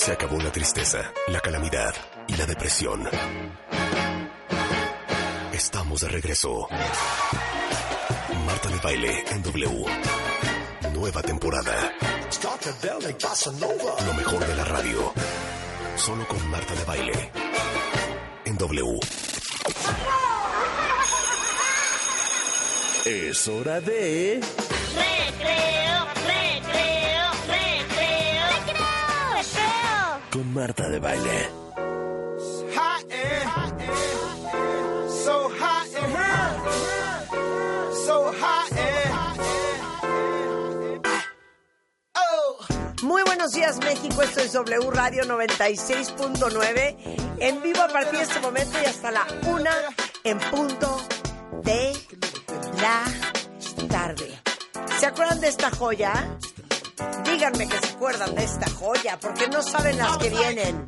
Se acabó la tristeza, la calamidad y la depresión. Estamos de regreso. Marta de Baile en W. Nueva temporada. Lo mejor de la radio. Solo con Marta de Baile en W. Es hora de... Recreo. Con Marta de Baile. Muy buenos días, México. Esto es W Radio 96.9. En vivo a partir de este momento y hasta la 1 en punto de la tarde. ¿Se acuerdan de esta joya? Díganme que se acuerdan de esta joya, porque no saben las que vienen.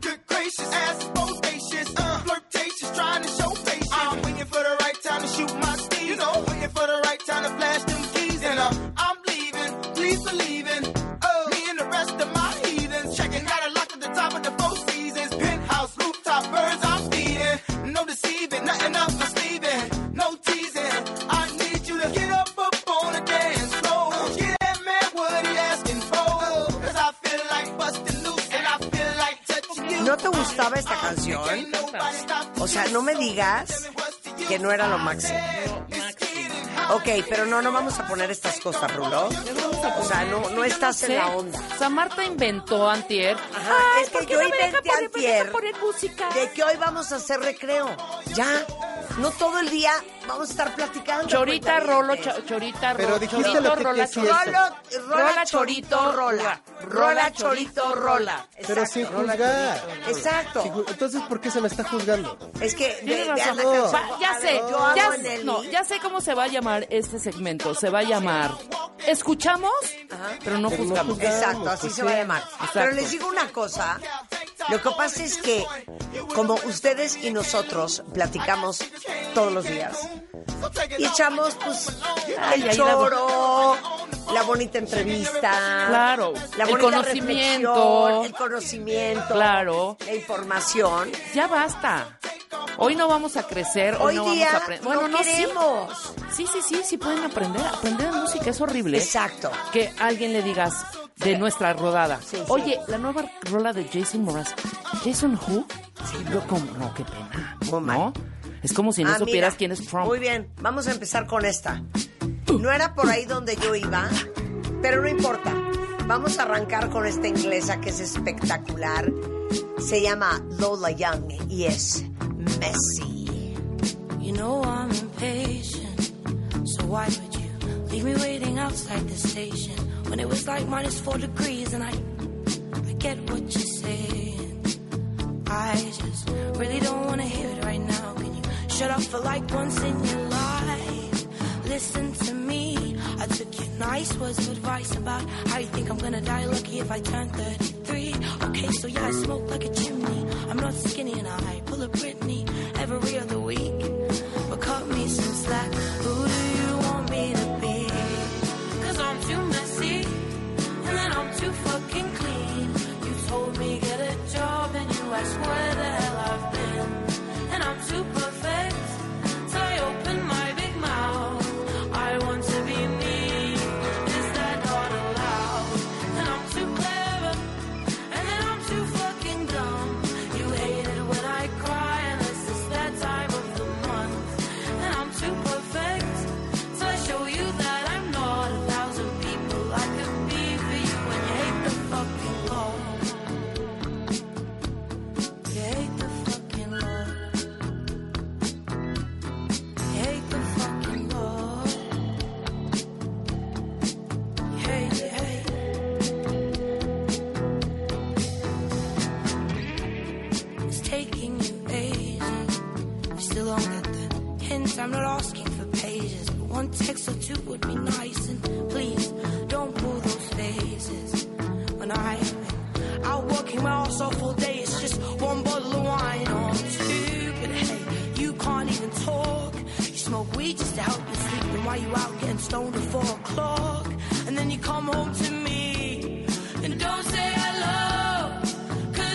¿No te gustaba esta canción? O sea, no me digas que no era lo máximo. Ok, pero no vamos a poner estas cosas, Rulo. O sea, no estás en la onda. O sea, Marta inventó antier. Ajá, es que yo inventé antier música. de que hoy vamos a hacer recreo. Ya, no todo el día vamos a estar platicando. Chorita, rolo, chorita, Pero rolo, dijiste chorito, lo que rola, quisiste. Rola, chorito, rola. Rola, chorito, rola. Pero Exacto. sin juzgar. Exacto. Entonces, ¿por qué se me está juzgando? Es que Tienes vean razón. la canción. Ya sé, Yo hago en el ya sé cómo se va a llamar este segmento. Se va a llamar ¿Escuchamos? Pero no juzgamos. Exacto, así Pues se sí. va a llamar. Exacto. Pero les digo una cosa. Lo que pasa es que, como ustedes y nosotros platicamos todos los días, y echamos, pues, el ahí choro, la bonita entrevista. Claro, la el bonita conocimiento. reflexión, el conocimiento. Claro. La información. Ya basta. Hoy no vamos a crecer, hoy no día vamos a aprender. Bueno, no queremos. Sí pueden aprender. Aprender de música es horrible. Exacto. Que a alguien le digas de nuestra rodada. Sí. Oye, la nueva rola de Jason Mraz. ¿Jason who? No, qué pena. Muy mal. ¿No? Es como si no supieras mira, quién es Trump. Muy bien, vamos a empezar con esta. No era por ahí donde yo iba, pero no importa. Vamos a arrancar con esta inglesa que es espectacular. Se llama Lola Young y es Messy. You know I'm impatient, so why would you leave me waiting outside the station when it was like -4 degrees? And I get what you're saying. I just really don't want to hear it right now. Can you shut up for like once in your life? Listen to me. I took your nice words of advice about how you think I'm gonna die lucky if I turn 33. Okay, so yeah, I smoke like a chimney. I'm not skinny and I pull a Britney every other week. But cut me some slack. Who do you want me to be? 'Cause I'm too messy and then I'm too fucking clean. You told me get a job and you asked where the hell I've been. And I'm too perfect, so I open my big mouth. I want to be me. Is that not allowed? And I'm too clever and then I'm too fucking dumb. You hate it when I cry unless it's that time of the month. And I'm too perfect, so I show you that I'm not 1,000 people I could be for you. When you hate the fucking law, you hate the fucking law, you hate the fucking law, you hate it, hate it. It's taking you ages. You still don't get the hint. I'm not asking for pages, but one text or two would be nice. And please don't pull those faces. When I've been out working my ass off all day, it's just one bottle of wine or two. But hey, you can't even talk. You smoke weed just to help you sleep. And while you out getting stoned at 4 o'clock, and then you come home to me and don't say hello. 'Cause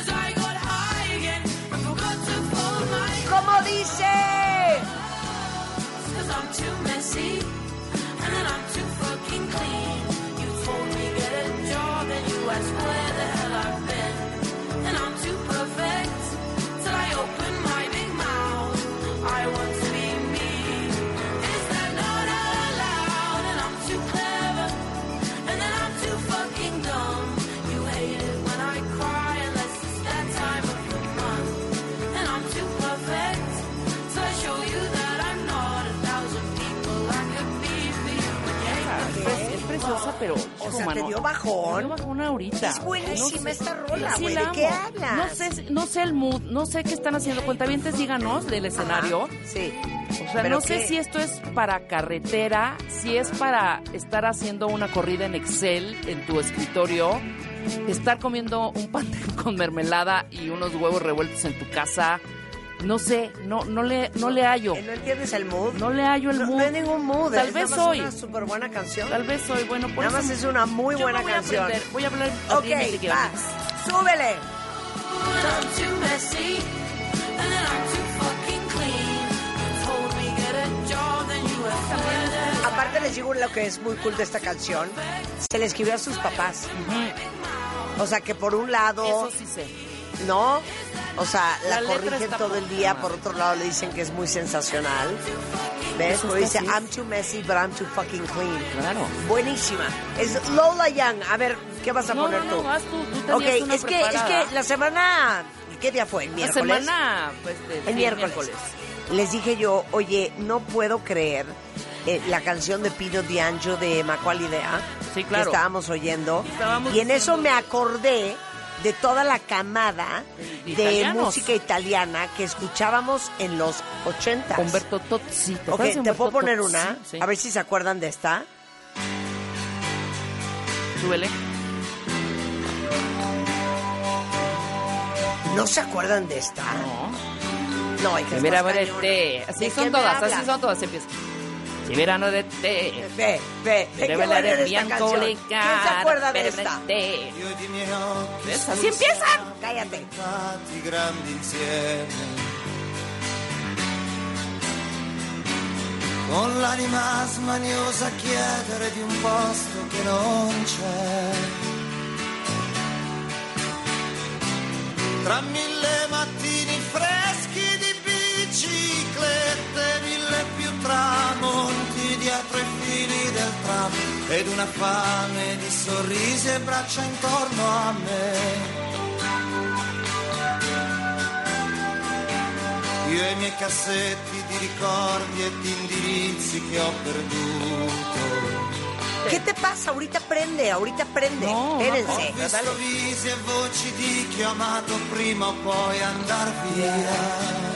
messy, and then I'm too fucking clean. You told me get a job, and you asked where the hell I've been, and I'm too perfect till I open my big mouth. I want to be me. Is that not allowed? And I'm too clever, and then I'm too fucking dumb. You hate it when I cry, unless it's that time of the month, and I'm too perfect till I show you that I'm not 1,000 people I could be for you. Es preciosa, pero O sea, mano, te dio bajón. me dio bajón ahorita. Es buenísima esta rola, Sí, güey. la ¿De qué amo. hablas? No sé el mood, no sé qué están haciendo. Cuentavientes, díganos del escenario. Ajá, sí. O sea, ¿Pero no sé qué? si esto es para carretera, si es para estar haciendo una corrida en Excel en tu escritorio, estar comiendo un pan con mermelada y unos huevos revueltos en tu casa. No sé, no le hallo. ¿No entiendes el mood? No le hallo el No, mood. no hay ningún mood. Tal es vez nada más hoy. una súper buena canción. Tal vez hoy, bueno, por Nada eso más es una muy yo buena me voy canción. A aprender, voy a hablar Ok, de que va. Súbele. And I'm too messy, and then I'm too fucking clean. You told me get a job, then you asked where the hell Aparte les digo lo que es muy cool de esta canción. Se le escribió a sus papás. O sea que por un lado, Eso sí sé. no, o sea, la, La letra corrigen está todo el poca día. madre. Por otro lado le dicen que es muy sensacional. ¿Ves? Eso Porque está dice, así. I'm too messy, but I'm too fucking clean. Claro. Buenísima. Es Lola Young. A ver, ¿qué vas a No, poner no, tú? vas tú tenías Ok, una es que preparada. la semana, ¿qué día fue? ¿El La miércoles? semana, pues, El miércoles. Les dije yo, oye, no puedo creer la canción de Pino D'Angio de Macaulay Idea Sí, claro. que estábamos oyendo. Estábamos Y en eso diciendo- me acordé de toda la camada de Italianos. música italiana que escuchábamos en los 80s. Humberto Tozzi. ¿Te Ok, acuerdas de ¿te puedo Humberto poner Tozzi? una? Sí. A ver si se acuerdan de esta. Súbele. ¿No se acuerdan de esta? No. No, hay que Si verano más de cañona. té. Así ¿De son qué me todas, hablas? así son todas. Empieza. Si verano de té. Ve, Debe qué bailar buena el es esta bianco canción. le ¿Quién se acuerda de cara, esta? té. ¿Ves? Así empiezan. Cállate. Fatti grandi insieme, con l'anima smaniosa a chiedere di un posto che non c'è, tra 1000 mattini freschi di biciclette, 1000 più tramonti dietro i fili del tram, ed una fame di sorrisi e braccia intorno a me. Io e i miei cassetti di ricordi e di indirizzi che ho perduto. ¿Qué te pasa? Ahorita prende. No, Espérense. Ho visto visi e voci di chi ho amato prima o poi andar via.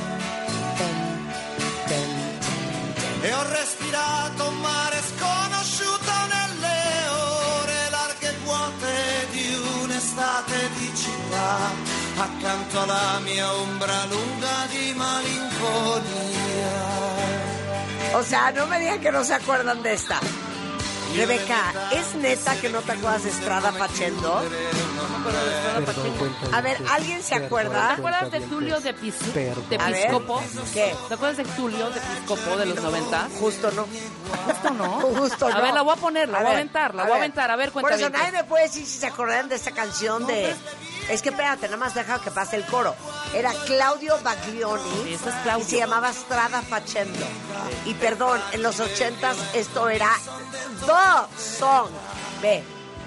E ho respirato un mare sconosciuto nelle ore larghe e vuote di un'estate di città, accanto alla mia ombra lunga di malinconia. O sea, no me digan que no se acuerdan de esta. Rebeca, ¿es neta que no te acuerdas de Strada Facendo? Perdón, cuenta. A ver, ¿alguien se acuerda? ¿Te acuerdas de Tulio de A ver, Piscopo? ¿qué? ¿Te acuerdas de Tulio de Piscopo de los 90? Justo no. Justo no. Justo no. A ver, la voy a poner, la voy a ver, aventar, la voy a aventar. A ver, Por eso cuéntame. nadie me puede decir si se acordarán de esta canción de... Es que espérate, nada más deja que pase el coro. Era Claudio Baglioni. Sí, ese es Claudio. Y se llamaba Strada Facendo. Y perdón, en los 80s esto era The Song. Ve.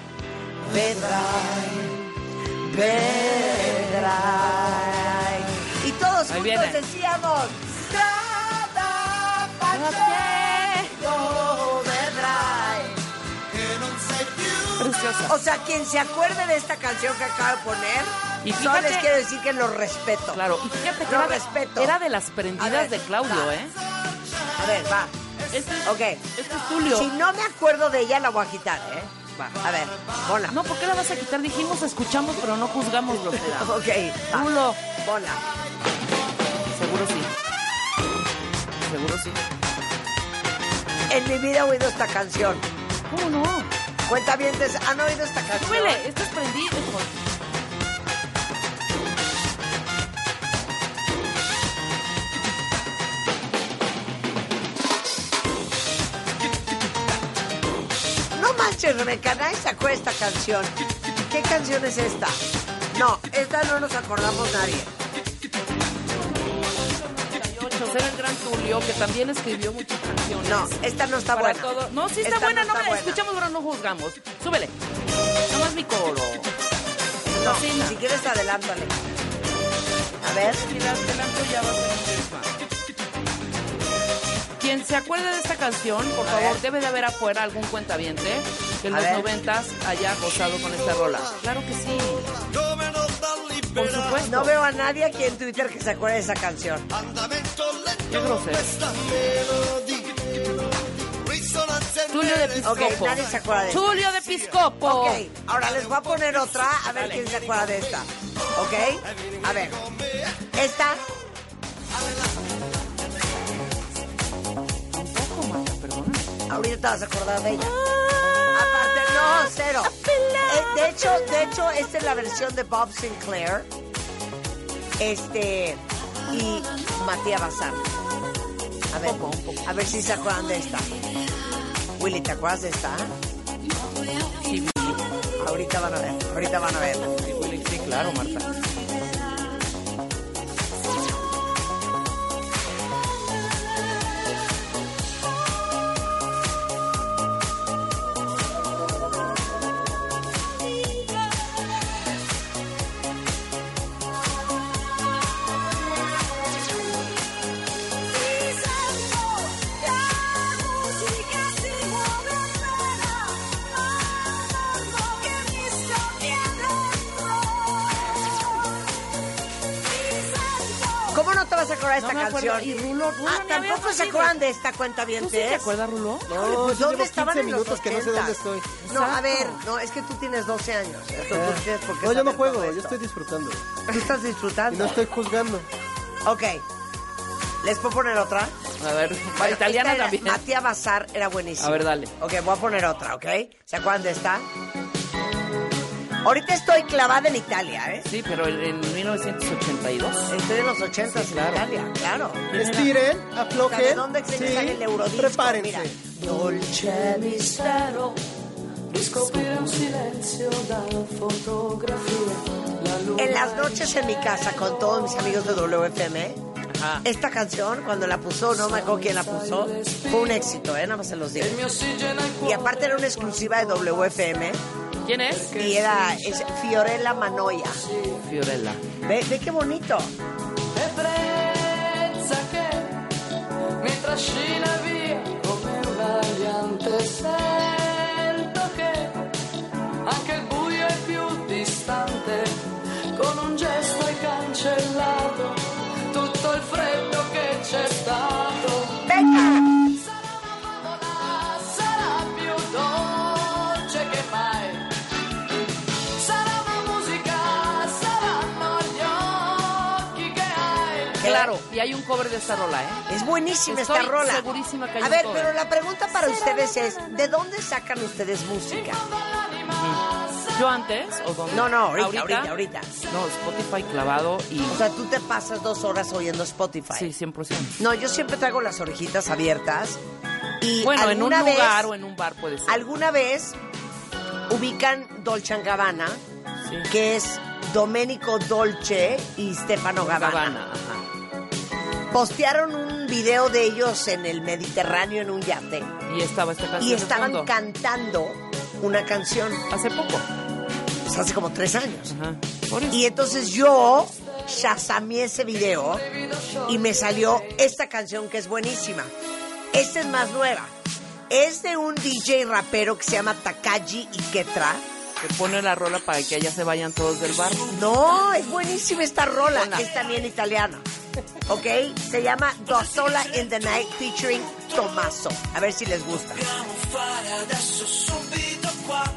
Vedrai. Y todos Ahí juntos viene. decíamos Strada Facendo vedrai. Preciosa. O sea, quien se acuerde de esta canción que acabo de poner, Y solo fíjate- les quiero decir que los respeto. Claro, y fíjate que Lo era respeto. era de las A prendidas ver, de Claudio, va. ¿eh? A ver, va. Este es, Ok. este es Tulio. Si no me acuerdo de ella, la voy a quitar, ¿eh? Va. A ver, hola. No, ¿por qué la vas a quitar? Dijimos escuchamos, pero no juzgamos, grosera. Ok, va. Rulo. Hola. Seguro sí. Seguro sí. En mi vida he oído esta canción. ¿Cómo no? Cuentavientes, ¿han oído esta canción? Súbele, esto es prendido. manches, Rebeca, nadie sacó esta canción. ¿Qué canción es esta? No, esta no nos acordamos nadie. Era el gran Tulio, que también escribió muchas canciones. No, esta no está Para buena. todo. No, sí está Esta buena, no está buena. escuchamos, pero no juzgamos. Súbele. Nomás mi coro. No, Cocina. si quieres adelántale. A ver. Si la adelanto ya va a ser misma. Quien se acuerde de esta canción, por favor, debe de haber afuera algún cuentaviente que en A los ver. 90s haya gozado con esta rola. Claro que sí. Por supuesto. No veo a nadie aquí en Twitter que se acuerde de esa canción. Qué grosero. Tulio de Piscopo. Ok, nadie se acuerda de esta. Tulio de Piscopo. Ok, ahora les voy a poner otra, a ver quién se acuerda de esta. ¿Ok? A ver. Esta. Ahorita te vas a acordar de ella. Aparte, no, cero. De hecho, esta es la versión de Bob Sinclair. Y Matías Bazán. A ver si se acuerdan de esta. Willy, ¿te acuerdas de esta? Sí, Ahorita van a ver. sí, claro, Marta. ¿Cómo no te vas a acordar de esta No me acuerdo. canción? Y Rulo Ah, ni había ¿tampoco se nacido. acuerdan de esta cuenta bien? ¿Tú sí te acuerdas, Rulo? No, Pues, yo ¿dónde llevo estaban 15 en los minutos que no sé 80s? dónde estoy. No, a Exacto. ver, no, es que tú tienes 12 años. Tú tienes por qué No, yo no saber juego, todo yo esto. estoy disfrutando. Tú estás Y disfrutando. no estoy juzgando. Ok. ¿Les puedo poner otra? A ver, Bueno, italiana esta era- también. Matías Bazar era buenísima. A ver, dale. Ok, voy a poner otra, ¿ok? ¿Se acuerdan de esta? Ahorita estoy clavada en Italia, ¿eh? Sí, pero en 1982. Estoy en los 80 Sí, en claro. Italia, claro. Estiren, aflojen. ¿De dónde se sí, sale el Eurodisco? prepárense. Mira. Dolce mistero di scoprire un silenzio dalla fotografia. La luna En las noches en mi casa con todos mis amigos de WFM, Ajá. esta canción, cuando la puso, no me acuerdo quién la puso, fue un éxito, nada más se los digo. il mio ossigeno al Y cuore. aparte era una exclusiva de WFM ¿Quién es? y es Fiorella Manoia. Fiorella. Ve qué bonito. Ebbrezza che mi trascina via come una aliante. Sento che anche il buio è più distante. Con un gesto hai cancellato tutto il freddo che c'è stato. Venga. Sarà una favola, sarà più dolce che mai. Sarà una musica, saranno gli occhi che hai. Claro, y hay un cover de esta rola, ¿eh? Es buenísima Estoy esta rola. segurísima que hay A un ver, cover. pero la pregunta para ustedes es, ¿de dónde sacan ustedes música? ¿Yo antes o dónde? No, ahorita. No, Spotify clavado y... O sea, tú te pasas 2 horas oyendo Spotify. Sí, 100%. No, yo siempre traigo las orejitas abiertas. Y Bueno, en un alguna lugar vez, o en un bar puede ser. alguna vez ubican Dolce & Gabbana, Sí. que es Domenico Dolce y Stefano Gabbana. Gabbana, ajá. Postearon un video de ellos en el Mediterráneo en un yate Y estaba esta canción y de estaban fondo. cantando una canción, Hace poco. pues hace como 3 años. Ajá. Por eso. Y entonces yo shazameé ese video y me salió esta canción que es buenísima. Esta es más nueva. Es de un DJ rapero que se llama Takagi Iketra. Que pone la rola para que allá se vayan todos del bar. No, es buenísima esta rola. Hola. Es también italiana. ¿Ok? Se llama Da Sola in the Night featuring Tommaso. A ver si les gusta. Dobbiamo fare adesso subito qua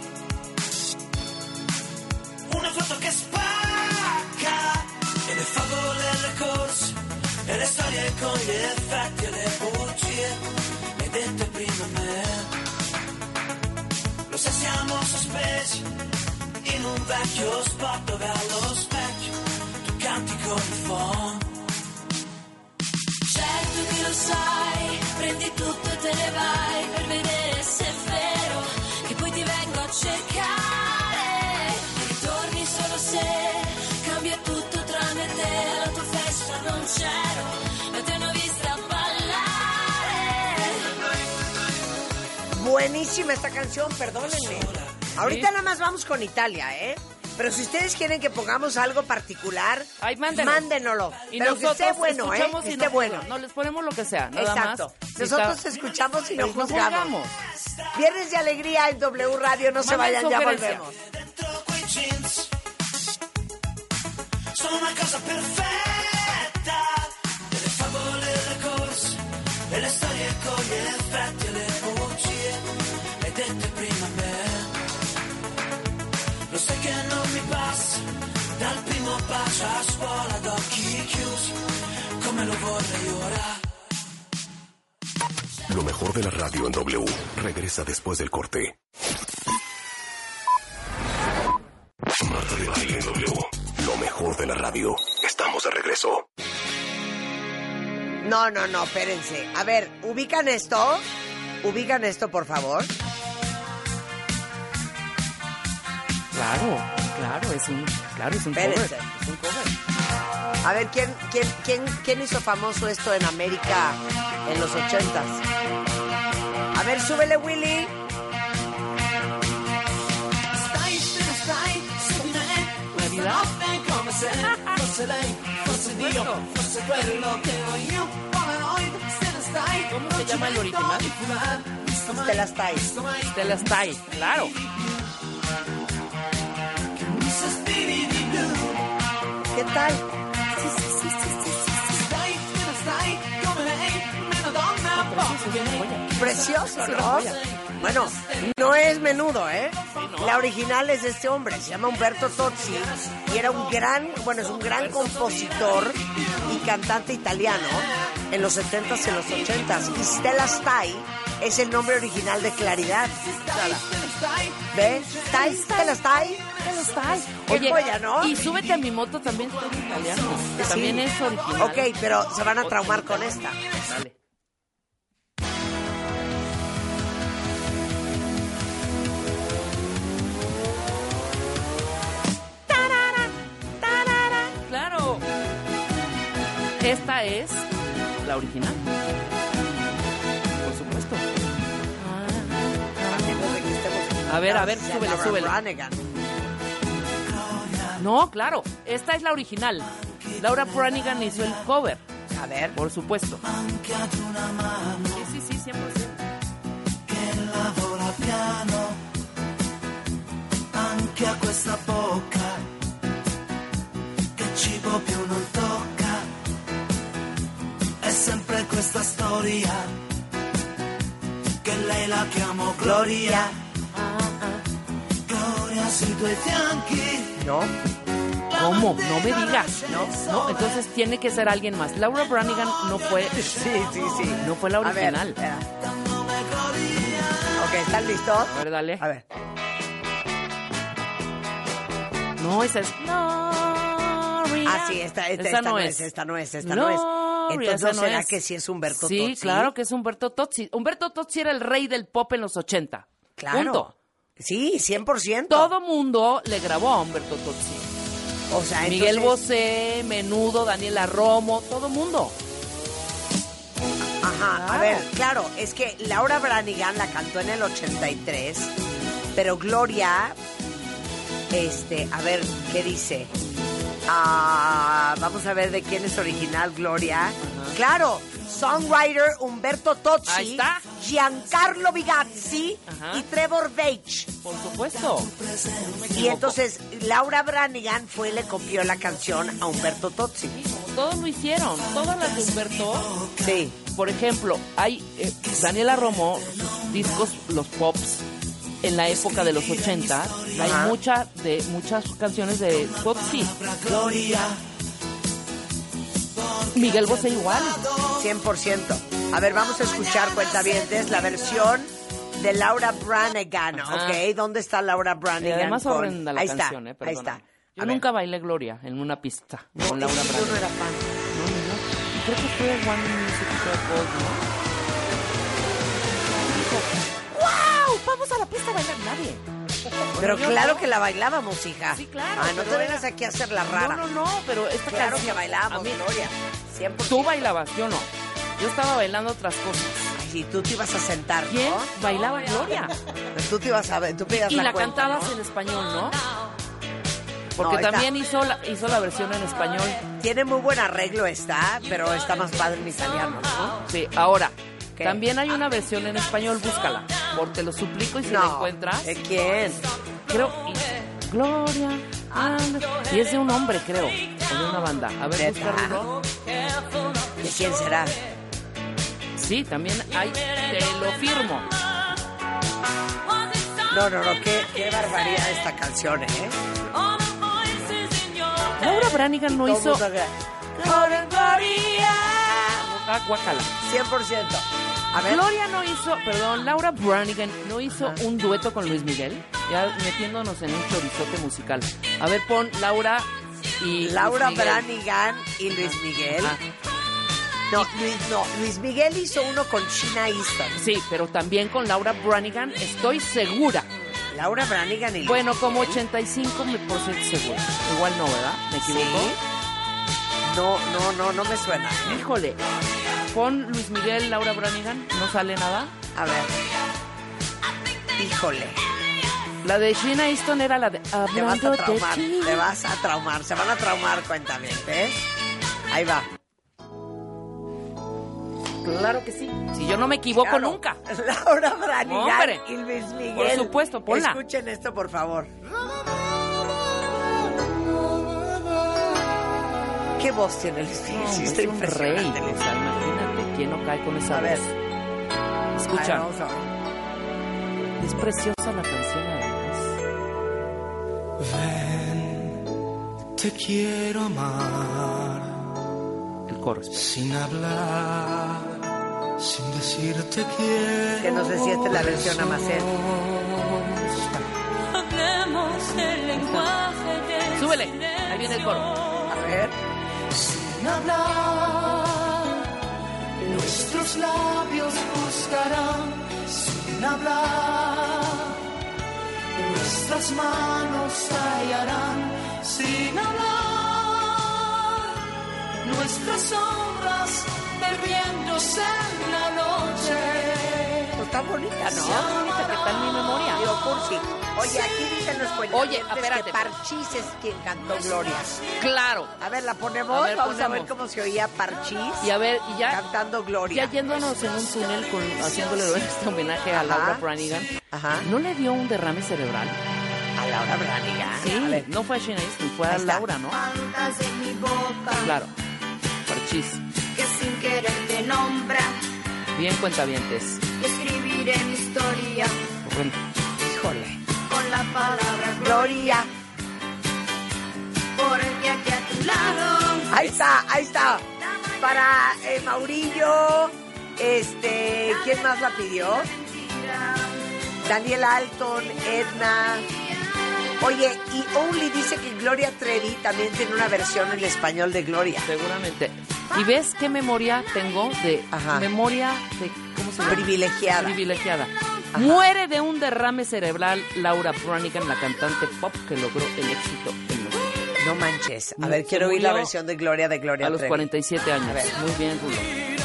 una foto che spacca e le favole e le corse e le storie con gli effetti e le bugie le hai dette prima a me. Lo sai, siamo sospesi in un vecchio spot dove allo specchio tu canti con il phon. Certo che lo sai, prendi tutto e te ne vai per vedere se è vero che poi ti buenísima esta canción, perdónenme. Ahorita nada más vamos con Italia, ¿eh? Pero si ustedes quieren que pongamos algo particular, ay, mándenoslo. Y pero que esté bueno, ¿eh? Que esté bueno. No, les ponemos lo que sea, nada exacto. más. Nosotros escuchamos y no no juzgamos. Viernes de alegría en W Radio, no se vayan, ya volvemos. Sono una cosa perfetta, delle favole, le corse, e le storie con gli effetti e le bugie, le dette prima a me. Lo sai che non mi passa, dal primo bacio a scuola ad occhi chiusi, come lo vorrei ora. Lo mejor de la radio en W regresa después del corte. Marta de Baile en W. Lo mejor de la radio. Estamos de regreso. No, espérense. A ver, ¿ubican esto? ¿Ubican esto, por favor? Claro, es un Espérense. cover. Es un cover. A ver, ¿quién hizo famoso esto en América en los 80s? A ver, súbele, Willy. ¿Claridad? ¿Cómo se llama el original? Stella Style. Stella Style, claro. ¿Qué tal? Precioso, ¿no? Bueno, no es menudo, ¿eh? La original es de este hombre, se llama Umberto Tozzi y era es un gran compositor y cantante italiano en los 70s y en los 80s. Y Stella Style es el nombre original de Claridad. ¿Ve? Stella Style. Oye, joya, ¿no? Y Súbete a mi moto también es en italiano. Sí. También es original. Ok, pero se van a traumar con esta. Dale. Claro. Esta es la original. Por supuesto. A ver, súbele. No, claro, esta es la original. Laura Branigan hizo el cover. A ver. Por supuesto. Sí, 100%. Che lavora piano anche a questa bocca che cibo più non tocca. È sempre questa storia che lei la chiamo Gloria. Gloria sui tuoi fianchi. ¿No? ¿Cómo? No me digas. No, entonces tiene que ser alguien más. Laura Branigan no fue. Sí. No fue la original. A ver, ok, ¿están listos? A ver, dale. A ver. No, esa es. Gloria. Ah, sí, esta no es. Entonces, ¿no será que sí es Humberto Tozzi? Sí, claro que es Humberto Tozzi. Humberto Tozzi era el rey del pop en los 80. Claro. Punto. Sí, 100%. Todo mundo le grabó a Humberto Tozzi. O sea, Miguel Bosé, Menudo, Daniela Romo, todo mundo. Ajá, a ver, claro, es que Laura Branigan la cantó en el 83, pero Gloria, a ver, ¿qué dice? Vamos a ver de quién es original Gloria. Ajá. Claro, songwriter Umberto Tozzi. Ahí está. Giancarlo Bigazzi. Ajá. Y Trevor Veitch. Por supuesto. Y entonces Laura Branigan fue y le copió la canción a Umberto Tozzi. Sí, todos lo hicieron, todas las de Humberto. Sí. Por ejemplo, hay Daniela Romo, sus discos, los pops, en la época de los 80, hay muchas canciones de Tozzi. Gloria. Miguel Bosé igual. 100%. A ver, vamos a escuchar, cuentavientes, la versión de Laura Branigan. ¿Ok? ¿Dónde está Laura Branigan? Y además horrenda la ahí canción, está, perdona. ahí está. Yo nunca bailé Gloria en una pista con Laura Branigan. Yo no era fan. No. Creo que fue One Music Gold, ¿no? Dijo, ¡wow! Vamos a la pista a bailar. Nadie. Pero claro que la bailábamos, hija. Sí, claro. No te vengas aquí a hacer la rara. No, pero esta claro que bailábamos, a mí, Gloria. 100%. Tú bailabas, yo no. Yo estaba bailando otras cosas. Sí, tú te ibas a sentar, ¿no? ¿Quién bailaba Gloria? Tú te ibas a ver, tú pedías Y la cuenta, cantabas ¿no? en español, ¿no? Porque No, esta- también hizo la versión en español. Tiene muy buen arreglo esta, pero está más padre en italiano, ¿no? Sí, ahora, ¿Qué? también hay una versión en español, búscala. Porque te lo suplico y si la encuentras. ¿De quién? Creo. Gloria. Y es de un hombre, creo. O de una banda. A ver, ¿Neta? busca Rulo. ¿De quién será? Sí, también hay. Te lo firmo. No, qué barbaridad esta canción, ¿eh? Laura Branigan no Todo hizo. mundo que- Ah, guácala. 100%. A ver. Gloria no hizo, perdón, Laura Branigan no hizo un dueto con Luis Miguel, ya metiéndonos en un chorizote musical. A ver, pon Laura y Laura Luis Miguel. Branigan y Luis Miguel. Ah, Luis Miguel hizo uno con Sheena Easton. sí, pero también con Laura Branigan, estoy segura. Laura Branigan y Luis Bueno, como Miguel. 85% segura. Igual no, ¿verdad? ¿Me equivoco? ¿Sí? No me suena. Híjole. Pon Luis Miguel, Laura Branigan, ¿no sale nada? A ver. Híjole. La de Sheena Easton era la de Te vas a Hablando de traumar. ti. Te vas a traumar. Se van a traumar, cuéntame, ¿ves? Ahí va. Claro que sí. Si yo no me equivoco Claro. nunca. Laura Branigan Hombre. y Luis Miguel. Por supuesto, ponla. Escuchen esto, por favor. ¿Qué voz tiene Luis Miguel? No, Sí, es está un rey. impresionante. O sea, imagínate quién no cae con esa A ver. voz. A ver, Escucha, vamos a ver. es preciosa la canción además. Ven, te quiero amar. El coro. Sin hablar, sin decirte quiero. Que no sé si esta es la versión Amacet. Súbele, ahí viene el coro. A ver. Sin hablar, nuestros labios buscarán. Sin hablar, nuestras manos tallarán. Sin hablar, nuestras sombras perdiéndose en la noche. Pues está bonita, ¿no? Ahorita que está en mi memoria. Digo, Cursi. Oye, aquí dicen los cuentavientes Oye, espérate. que Parchís es quien cantó Gloria. Claro. A ver, ¿la ponemos? A ver, Vamos a ver ponemos. cómo se oía Parchís Y a ver, y ya, cantando Gloria. ya yéndonos en un túnel haciéndole este homenaje a Ajá. Laura Branigan, Ajá. ¿no le dio un derrame cerebral? A Laura Branigan. A Sí, ver. no fue a Sheena Easton, fue a Ahí está. Laura, ¿no? Claro. Parchís. Que sin querer te nombra, Bien, cuentavientes. escribiré mi historia Bueno, Híjole. con la palabra Gloria. porque aquí a tu lado. Ahí está. Para Maurillo, ¿quién más la pidió? Daniel Alton, Edna. Oye, y Only dice que Gloria Trevi también tiene una versión en español de Gloria. seguramente. ¿Y ves qué memoria tengo de... Ajá. Memoria de... ¿Cómo se llama? Privilegiada. Privilegiada. Muere de un derrame cerebral Laura Branigan, la cantante pop que logró el éxito en los... No manches. A Se ver, quiero oír la murió versión de Gloria a los Trevi. 47 años. A ver. Muy bien, Rulo.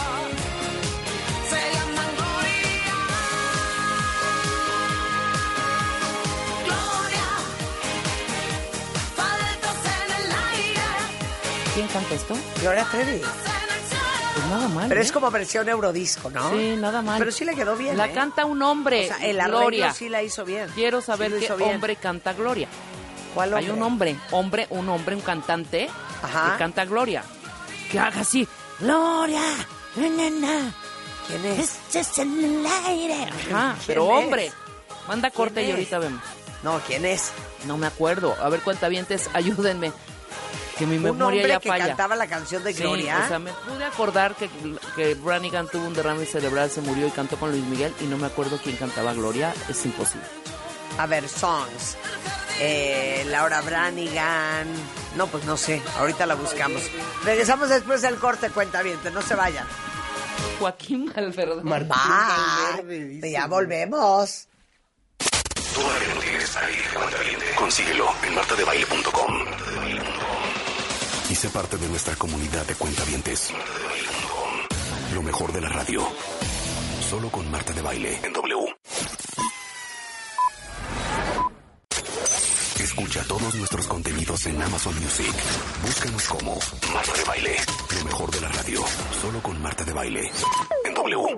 ¿Quién canta esto? Gloria Trevi. Pues nada mal. Pero ¿eh? es como versión Eurodisco, ¿no? Sí, nada mal. Pero sí le quedó bien, La ¿eh? canta un hombre, O sea, el arreglo Gloria. sí la hizo bien. Quiero Sí saber lo qué hizo bien. hombre canta Gloria. ¿Cuál hombre? Hay un hombre, un cantante Ajá. que canta Gloria. Que haga así, Gloria, na, na, na. ¿Quién es? Este es el aire. Ajá, ¿Quién pero es? hombre. Manda corte ¿Quién y es? ahorita vemos. No, ¿quién es? No me acuerdo. A ver, cuentavientes, ayúdenme. Que mi Un memoria hombre ya que falla. cantaba la canción de Sí, Gloria. o sea, me pude acordar que Branigan tuvo un derrame cerebral, se murió y cantó con Luis Miguel y no me acuerdo quién cantaba Gloria. Es imposible. A ver, songs. Laura Branigan. No, pues no sé. Ahorita la buscamos. Regresamos después del corte, cuentavientes. No se vayan. Joaquín Valverde. Bye. Ya volvemos. Todo lo que no tienes ahí, cuentaviente. Consíguelo en martadebaile.com. Y sé parte de nuestra comunidad de cuentavientes. Lo mejor de la radio. Solo con Marta de Baile en W. Escucha todos nuestros contenidos en Amazon Music. Búscanos como Marta de Baile. Lo mejor de la radio. Solo con Marta de Baile en W.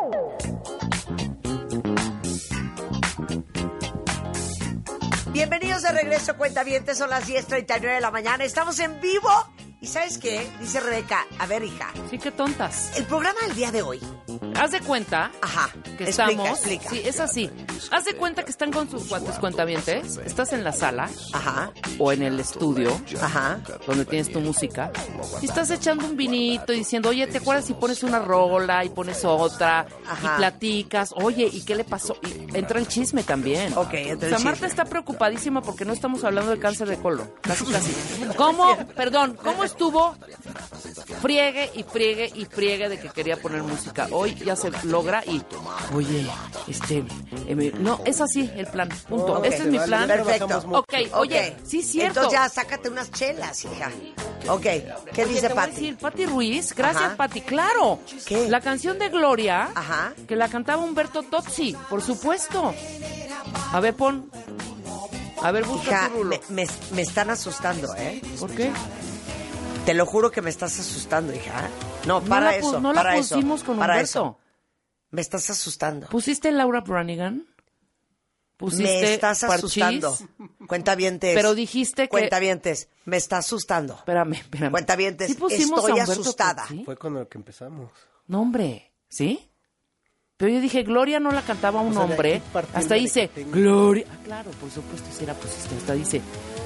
Bienvenidos de regreso, cuentavientes. Son las 10:39 de la mañana. Estamos en vivo. ¿Y sabes qué? Dice Rebeca, a ver, hija. Sí, qué tontas. El programa del día de hoy. Haz de cuenta Ajá. que Explica, estamos... explica. Sí, es así. Haz de cuenta que están con sus cuentavientes. Estás en la sala Ajá. o en el estudio, Ajá. donde tienes tu música, y estás echando un vinito y diciendo, oye, ¿te acuerdas si pones una rola y pones otra? Ajá. Y platicas, oye, ¿y qué le pasó? Y entra el chisme también. Ok, entra el O sea, Marta chisme. está preocupadísima porque no estamos hablando de cáncer de colon. Casi, casi. ¿Cómo? Perdón, ¿cómo estuvo? Friegue y friegue y friegue de que quería poner música. Hoy ya se logra y, oye, no, es así el plan, punto. Ok, Este es mi plan. perfecto. Ok, oye, sí es cierto. Entonces ya sácate unas chelas, hija. Ok, ¿qué Oye, dice te voy a Pati? decir, Pati Ruiz, gracias Ajá. Pati, claro. ¿Qué? La canción de Gloria, Ajá. que la cantaba Humberto Tozzi, por supuesto. A ver, pon. A ver, busca Hija, tu rulo. me están asustando, ¿eh? ¿Por qué? Te lo juro que me estás asustando, hija. No, para eso, No para la eso, pusimos con para Humberto. eso. Me estás asustando. ¿Pusiste Laura Branigan? ¿Pusiste Me estás Parchís? asustando. Cuentavientes. Pero dijiste que... Cuentavientes, me está asustando. Espérame. Cuentavientes, ¿Sí pusimos estoy a Humberto asustada. Tozzi? Fue con lo que empezamos. No, hombre, ¿sí? Pero yo dije, Gloria no la cantaba un O sea, de hombre. aquí partiendo Hasta de dice, que tengo- Gloria. Ah, claro, por supuesto, si la pusiste. Hasta dice,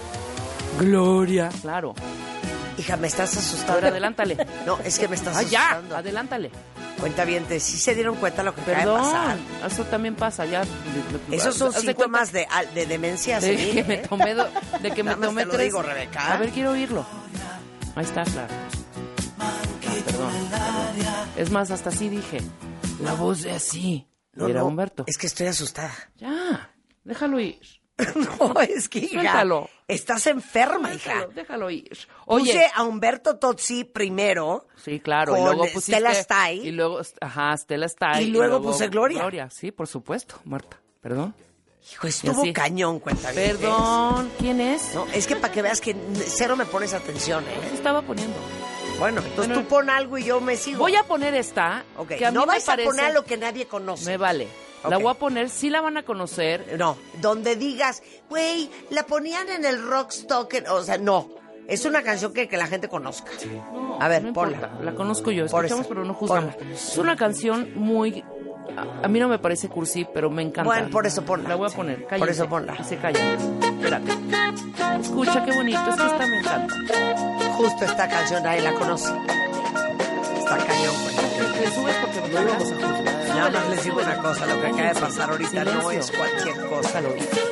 Gloria. Claro. Hija, me estás A asustando. ver, adelántale. No, es que me estás Ah, ya, asustando. adelántale. Cuentavientes, ¿sí se dieron cuenta lo que acaba de Perdón, pasar? eso también pasa, ya. Esos son Haz de síntomas cuenta de demencia de senil, que me ¿eh? tomé, de que me Nada más tomé te lo 3. digo, Rebeca. A ver, quiero oírlo. Ahí está, claro. Perdón. Es más, hasta así dije. La voz de así. No, Era no, Humberto. es que estoy asustada. Ya, déjalo ir. No, es que, hija, Suéltalo. estás enferma, hija. Déjalo ir. Oye, Puse a Humberto Tozzi primero. sí, claro. con Y luego pusiste... Stella Stay. Y luego, ajá, Stella Stay. Y luego puse Gloria. Sí, por supuesto, Marta. Perdón. Hijo, estuvo así. cañón, cuentavientes. Perdón. ¿Quién es? No, es que para que veas que cero me pones atención, ¿Qué ¿eh? estaba poniendo? Bueno, entonces Bueno. tú pon algo y yo me sigo. Voy a poner esta. Ok, Que a mí no me vais parece... a poner lo que nadie conoce. Me vale. La Ok. voy a poner, sí la van a conocer. No, donde digas, güey, la ponían en el Rockstock, o sea, no. Es una canción que la gente conozca. No, A ver, no ponla. importa, la conozco yo, Por escuchamos eso, pero no juzgamos. ponla. Es una canción muy... A mí no me parece cursi, pero me encanta. Bueno, por eso ponla. La voy a poner, cállense. Por eso ponla. Y se calla. Espérate. Escucha qué bonito, es que esta me encanta. Justo esta canción, nadie la conoce. Está cañón, güey. Te subes porque me vamos a juzgar. Nada más les digo una cosa, lo que acaba de pasar ahorita no Silencio. es cualquier cosa.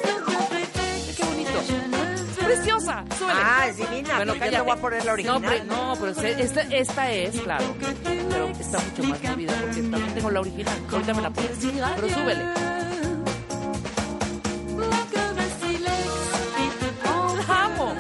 Qué bonito. Es preciosa. Súbele. Ah, es divina, pero yo te voy a poner la original. No, pero esta es, claro. Pero está mucho más movida porque también tengo la original. Ahorita me la pones. Pero súbele. La amo.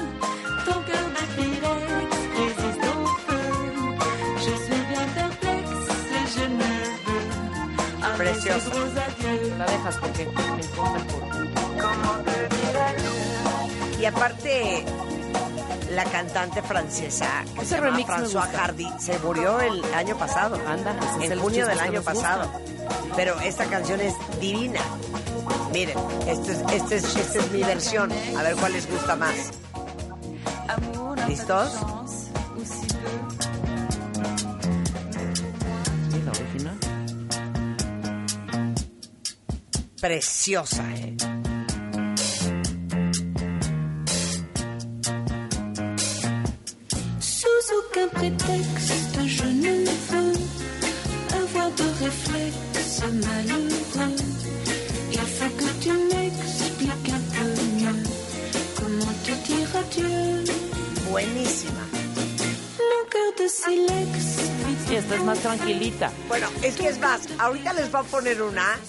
Preciosa. La dejas porque me importa el coro. Y aparte, la cantante francesa, que Ese se llama remix me François gusta. Hardy, se murió el año pasado. Anda, ese es en el junio chisme del que año nos gusta. pasado. Pero esta canción es divina. Miren, esta es mi versión. A ver cuál les gusta más. ¿Listos? ¿Y la original? Preciosa, ¿eh? Sous aucun prétexte, je ne veux avoir de réflexe malheureux. Il faut que tu m'expliques un peu mieux comment te dire adieu. Buenísima. Mon cœur de silex. Sí, esta es más tranquilita. Bueno, es que es más, ahorita les voy a poner una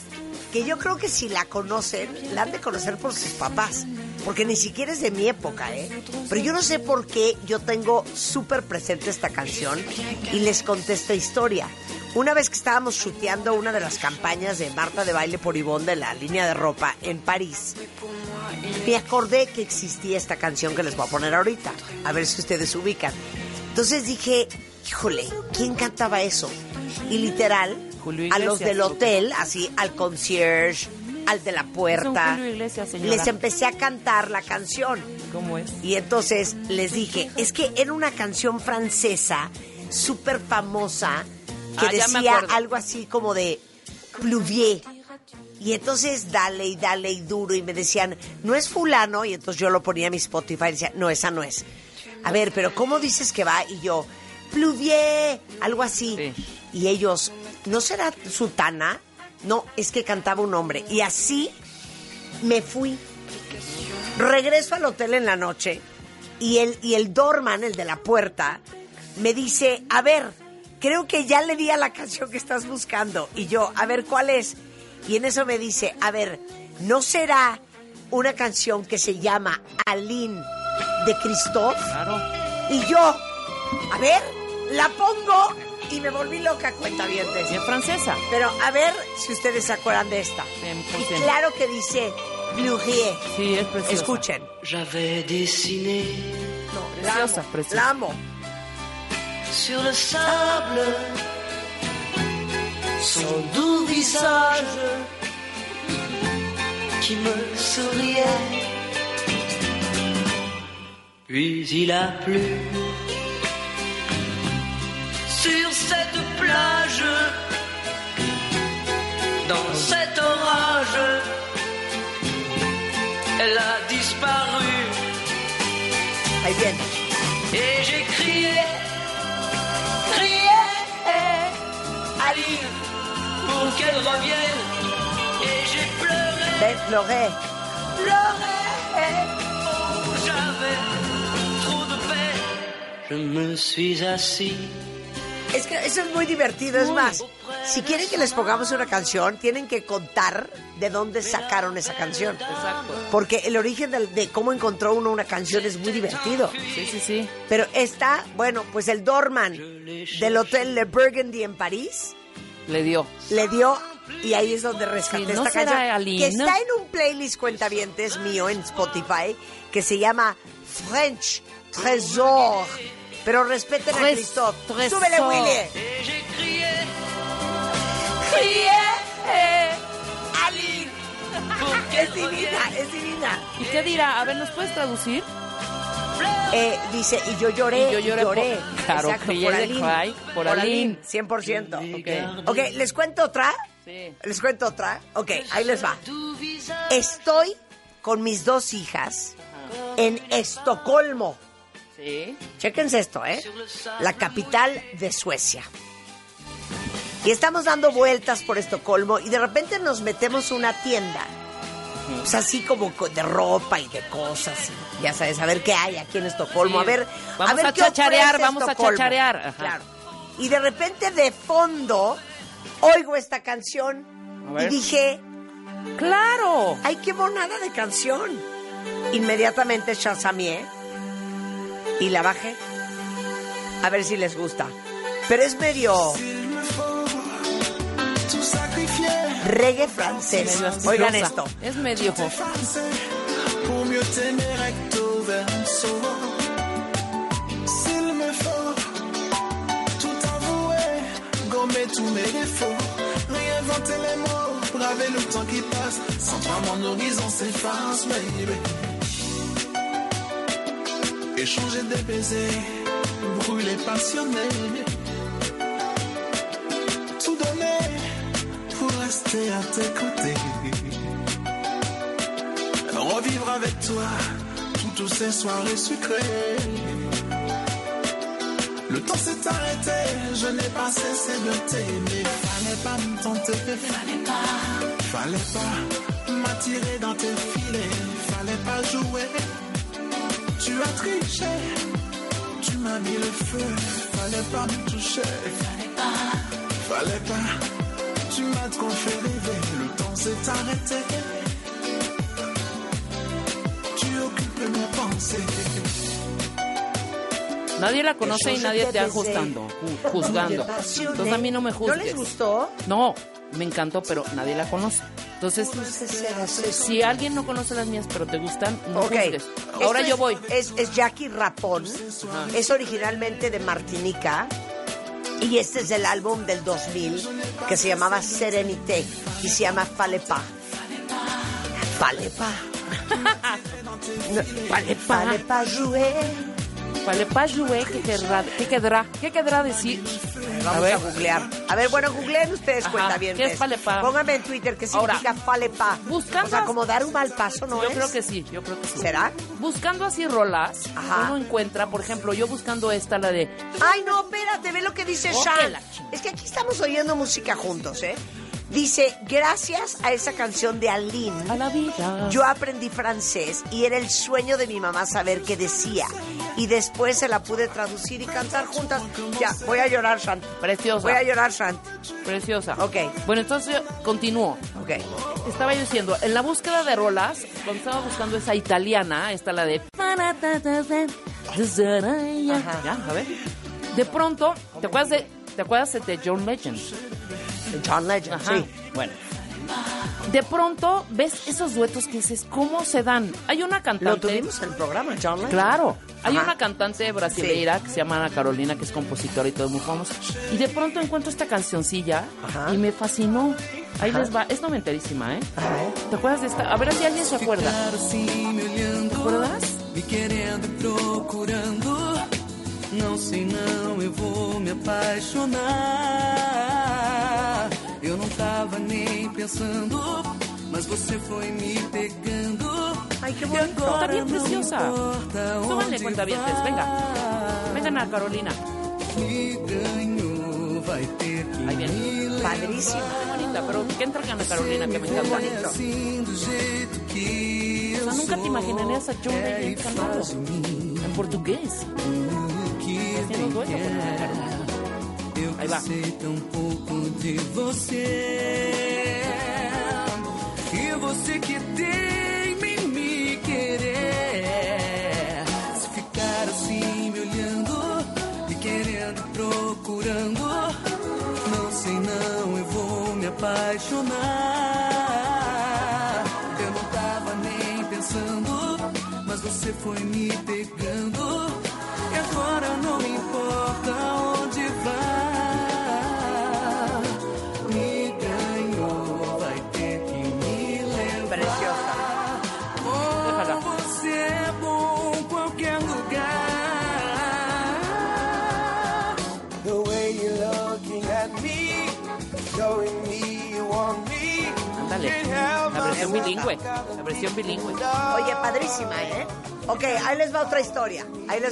que yo creo que si la conocen, la han de conocer por sus papás, porque ni siquiera es de mi época, ¿eh? Pero yo no sé por qué yo tengo súper presente esta canción y les conté esta historia. Una vez que estábamos chuteando una de las campañas de Marta de Baile por Ivonne de la línea de ropa en París, me acordé que existía esta canción que les voy a poner ahorita, a ver si ustedes ubican. Entonces dije, híjole, ¿quién cantaba eso? Y literal, a los del hotel, así, al concierge, al de la puerta, les empecé a cantar la canción. ¿Cómo es? Y entonces les dije, es que era una canción francesa súper famosa que decía algo así como de Pluvier. Y entonces dale y duro y me decían, no es fulano, y entonces yo lo ponía en mi Spotify y decía, no, esa no es. A ver, pero ¿cómo dices que va? Y yo, Pluvier, algo así. Sí. Y ellos, ¿no será Sutana? No, es que cantaba un hombre. Y así me fui. Regreso al hotel en la noche y el doorman, el de la puerta, me dice, a ver, creo que ya le di a la canción que estás buscando. Y yo, a ver, ¿cuál es? Y en eso me dice, a ver, ¿no será una canción que se llama Aline de Christophe? Claro. Y yo, a ver, la pongo y me volví loca, cuentavientes. Y es francesa. Pero a ver si ustedes se acuerdan de esta. 100%. Y claro que dice Pluvier. Sí, es preciosa. Escuchen. J'avais dessiné Preciosa, preciosa. La amo. sur le sable son doux visage qui me souriait. Puis il a plu sur cette plage, dans cet orage, elle a disparu. Ahí viene. Et j'ai crié, Aline, pour qu'elle revienne. Et j'ai pleuré, Ven, pleuré. oh, j'avais trop de peine. Je me suis assis. Es que eso es muy divertido. Es más, si quieren que les pongamos una canción, tienen que contar de dónde sacaron esa canción. Exacto. Porque el origen de cómo encontró uno una canción es muy divertido. Sí, sí, sí. Pero esta, bueno, pues el doorman del Hotel Le Burgundy en París Le dio. y ahí es donde rescaté Sí, ¿no esta será canción. Aline? Que está en un playlist cuentavientes mío en Spotify que se llama French Trésor. Pero respeten a Christophe. Trésor. ¡Súbele, Willy! Et j'ai crié, Aline. pour Es qu'elle divina, revienne. es divina. ¿Y qué dirá? A ver, ¿nos puedes traducir? Dice, y yo lloré. Y yo lloré lloré. por- claro, Exacto, que por ella Aline. cry, por Aline. 100%. Ok. Ok, ¿les cuento otra? Sí. ¿Les cuento otra? Ok, ahí les va. Estoy con mis dos hijas en Estocolmo. Sí. Chéquense esto, ¿eh? La capital de Suecia. Y estamos dando vueltas por Estocolmo y de repente nos metemos a una tienda. Pues así como de ropa y de cosas. Y ya sabes, a ver qué hay aquí en Estocolmo. Sí. A ver, Vamos ver a qué chacharear, ofrece vamos a Estocolmo. chacharear. Ajá. Claro. Y de repente de fondo oigo esta canción A ver. y dije, ¡Claro! ¡ay, qué monada de canción! Inmediatamente chasameé y la bajé. A ver si les gusta. Pero es medio reggae francés. Medio Oigan asquerosa. esto. Es medio. Pour mieux t'aimer recto verso. S'il me faut tout avouer, gommer tous mes défauts, réinventer les mots, braver le temps qui passe. Sans toi mon horizon s'efface, baby. Échanger des baisers, brûler passionné. Tout donner pour rester à tes côtés. Revivre avec toi toutes ces soirées sucrées. Le temps s'est arrêté, je n'ai pas cessé de t'aimer. Fallait pas me tenter, fallait pas m'attirer dans tes filets, fallait pas jouer. Tu as triché, tu m'as mis le feu, fallait pas me toucher, fallait pas, tu Tu m'as trop fait rêver, le temps s'est arrêté. Tu occupes mes pensées. Nadie la conoce y nadie te está juzgando. Entonces a mí no me juzgues. ¿No les gustó? No, me encantó, pero nadie la conoce. Entonces, si alguien no conoce las mías, pero te gustan, no juzgues. Ahora yo voy. Es Jackie Rapón. Es originalmente de Martinica. Y este es el álbum del 2000 que se llamaba Serenité y se llama Fallait pas. Fallait pas. Fallait pas jouer. Fallait pas jouer, ¿qué quedará decir? Vamos a googlear. A ver, bueno, googleen ustedes, cuentavientes. ¿Qué es fallait pas? Pónganme en Twitter qué significa fallait pas. Buscando, o sea, como dar un mal paso, ¿no yo es? creo que sí. ¿Será? Buscando así rolas, uno encuentra, por ejemplo, yo buscando esta, la de... Ay, no, espérate, ve lo que dice Sean. Es que aquí estamos oyendo música juntos, ¿eh? Dice, gracias a esa canción de Aline, a la vida, yo aprendí francés y era el sueño de mi mamá saber qué decía. Y después se la pude traducir y cantar juntas. Ya, voy a llorar, Sant. Preciosa. Voy a llorar, Sant. Preciosa. Ok. Bueno, entonces yo continúo. Ok. Estaba yo diciendo, en la búsqueda de rolas, cuando estaba buscando esa italiana, esta la de... Ajá. Ya, a ver. De pronto, ¿te acuerdas de John Legend? John Legend, ajá. Sí. Bueno. De pronto ves esos duetos que dices, ¿cómo se dan? Hay una cantante... Lo tuvimos en el programa, John Legend. Claro. Hay una cantante brasileira que se llama Ana Carolina, que es compositora y todo muy famosa. Y de pronto encuentro esta cancioncilla y me fascinó. Ahí les va. Es noventerísima, ¿eh? ¿Te acuerdas de esta? A ver si alguien se acuerda. ¿Te acuerdas? Me querendo e procurando. Não sei não, eu vou me apaixonar. Eu não tava nem pensando, mas você foi me pegando. Ay, qué bonito. Está bien preciosa. Súbanle, cuentavientes. Vengan a Carolina. Me ganhou, vai ter que ahí viene. Padrísima. Qué bonita, pero que entra Ana Carolina, que me encanta. O sea, nunca te imaginarías a John Legend cantando en portugués. Haciendo dueto con Ana Carolina. Ahí va. Sei tão pouco de você. E você que tem em me querer. Se ficar assim me olhando, me querendo, procurando. Não sei não, eu vou me apaixonar. Eu não tava nem pensando, mas você foi me pegando. E agora não me importa onde vai. Me ganhou, vai ter que me levar. Preciosa. Oh, você é bom em qualquer lugar. The way you're looking at me, showing me you want me. Ándale, la versión bilingüe. La versión bilingüe. Oye, padrísima, ¿eh? Ok, ahí les va otra historia.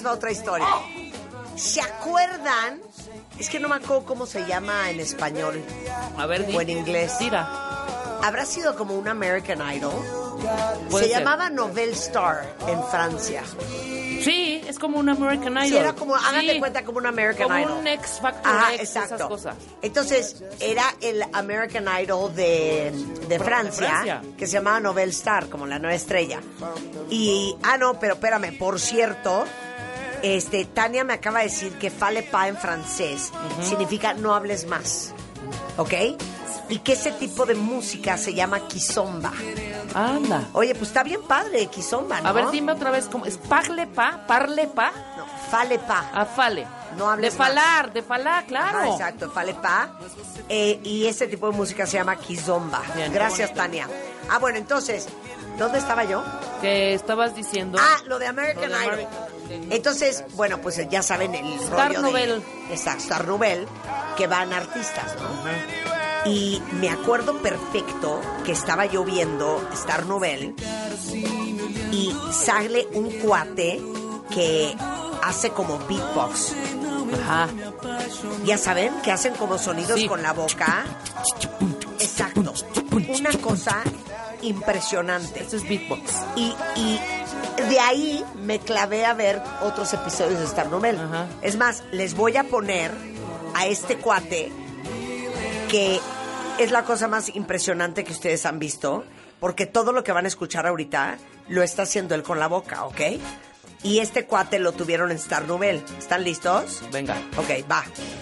¿Se acuerdan? Es que no me acuerdo cómo se llama en español. A ver, o en inglés. Tira. ¿Habrá sido como un American Idol? Se ser. llamaba Nouvelle Star en Francia. Sí, es como un American Idol. Sí, era como, háganle cuenta, como un American como Idol. Como un X Factor X, exacto. esas cosas. Entonces, era el American Idol de Francia, que se llamaba Nouvelle Star, como la nueva estrella. Y, no, pero espérame, por cierto, Tania me acaba de decir que fallait pas en francés significa no hables más, ¿ok? Y que ese tipo de música se llama kizomba. Anda. Oye, pues está bien padre, kizomba, ¿no? A ver, dime otra vez, ¿cómo es? ¿Parle pas? No, fallait pas. Fale. No hables de más. de falar, claro. Ajá, exacto, fallait pas. Y ese tipo de música se llama kizomba. Bien, gracias, Tania. Bueno, entonces, ¿dónde estaba yo? Que estabas diciendo... Lo de American Idol. Entonces, bueno, pues ya saben el Star rollo Nouvelle. Exacto, Star Nouvelle, que van artistas, ¿no? Y me acuerdo perfecto que estaba yo viendo Star Nouvelle y sale un cuate que hace como beatbox. Ajá. Ya saben, que hacen como sonidos con la boca. Exacto. Una cosa impresionante. Eso es beatbox. Y de ahí me clavé a ver otros episodios de Star Nouvelle. Ajá. Es más, les voy a poner a este cuate que es la cosa más impresionante que ustedes han visto, porque todo lo que van a escuchar ahorita lo está haciendo él con la boca, ¿ok? Y este cuate lo tuvieron en Star Nouvelle. ¿Están listos? Venga. Ok, va.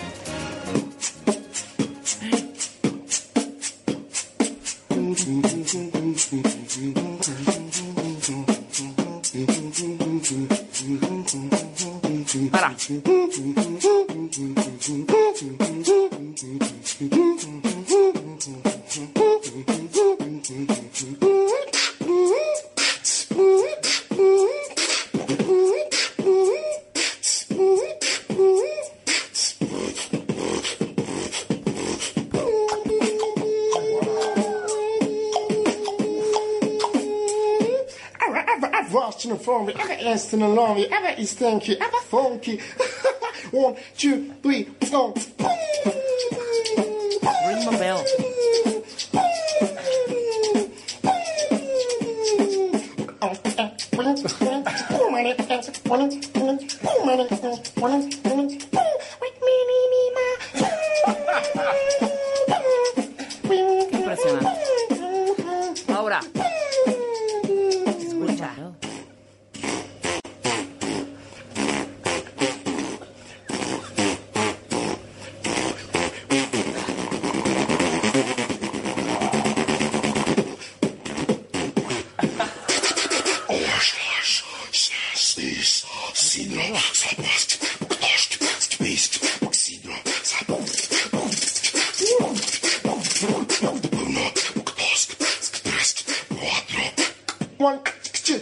Para. Watching for me, ever instant along me, ever is stinky, ever funky. 1, 2, 3, go. Ring the bell. Impresionante. Ahora. Escucha. One, two.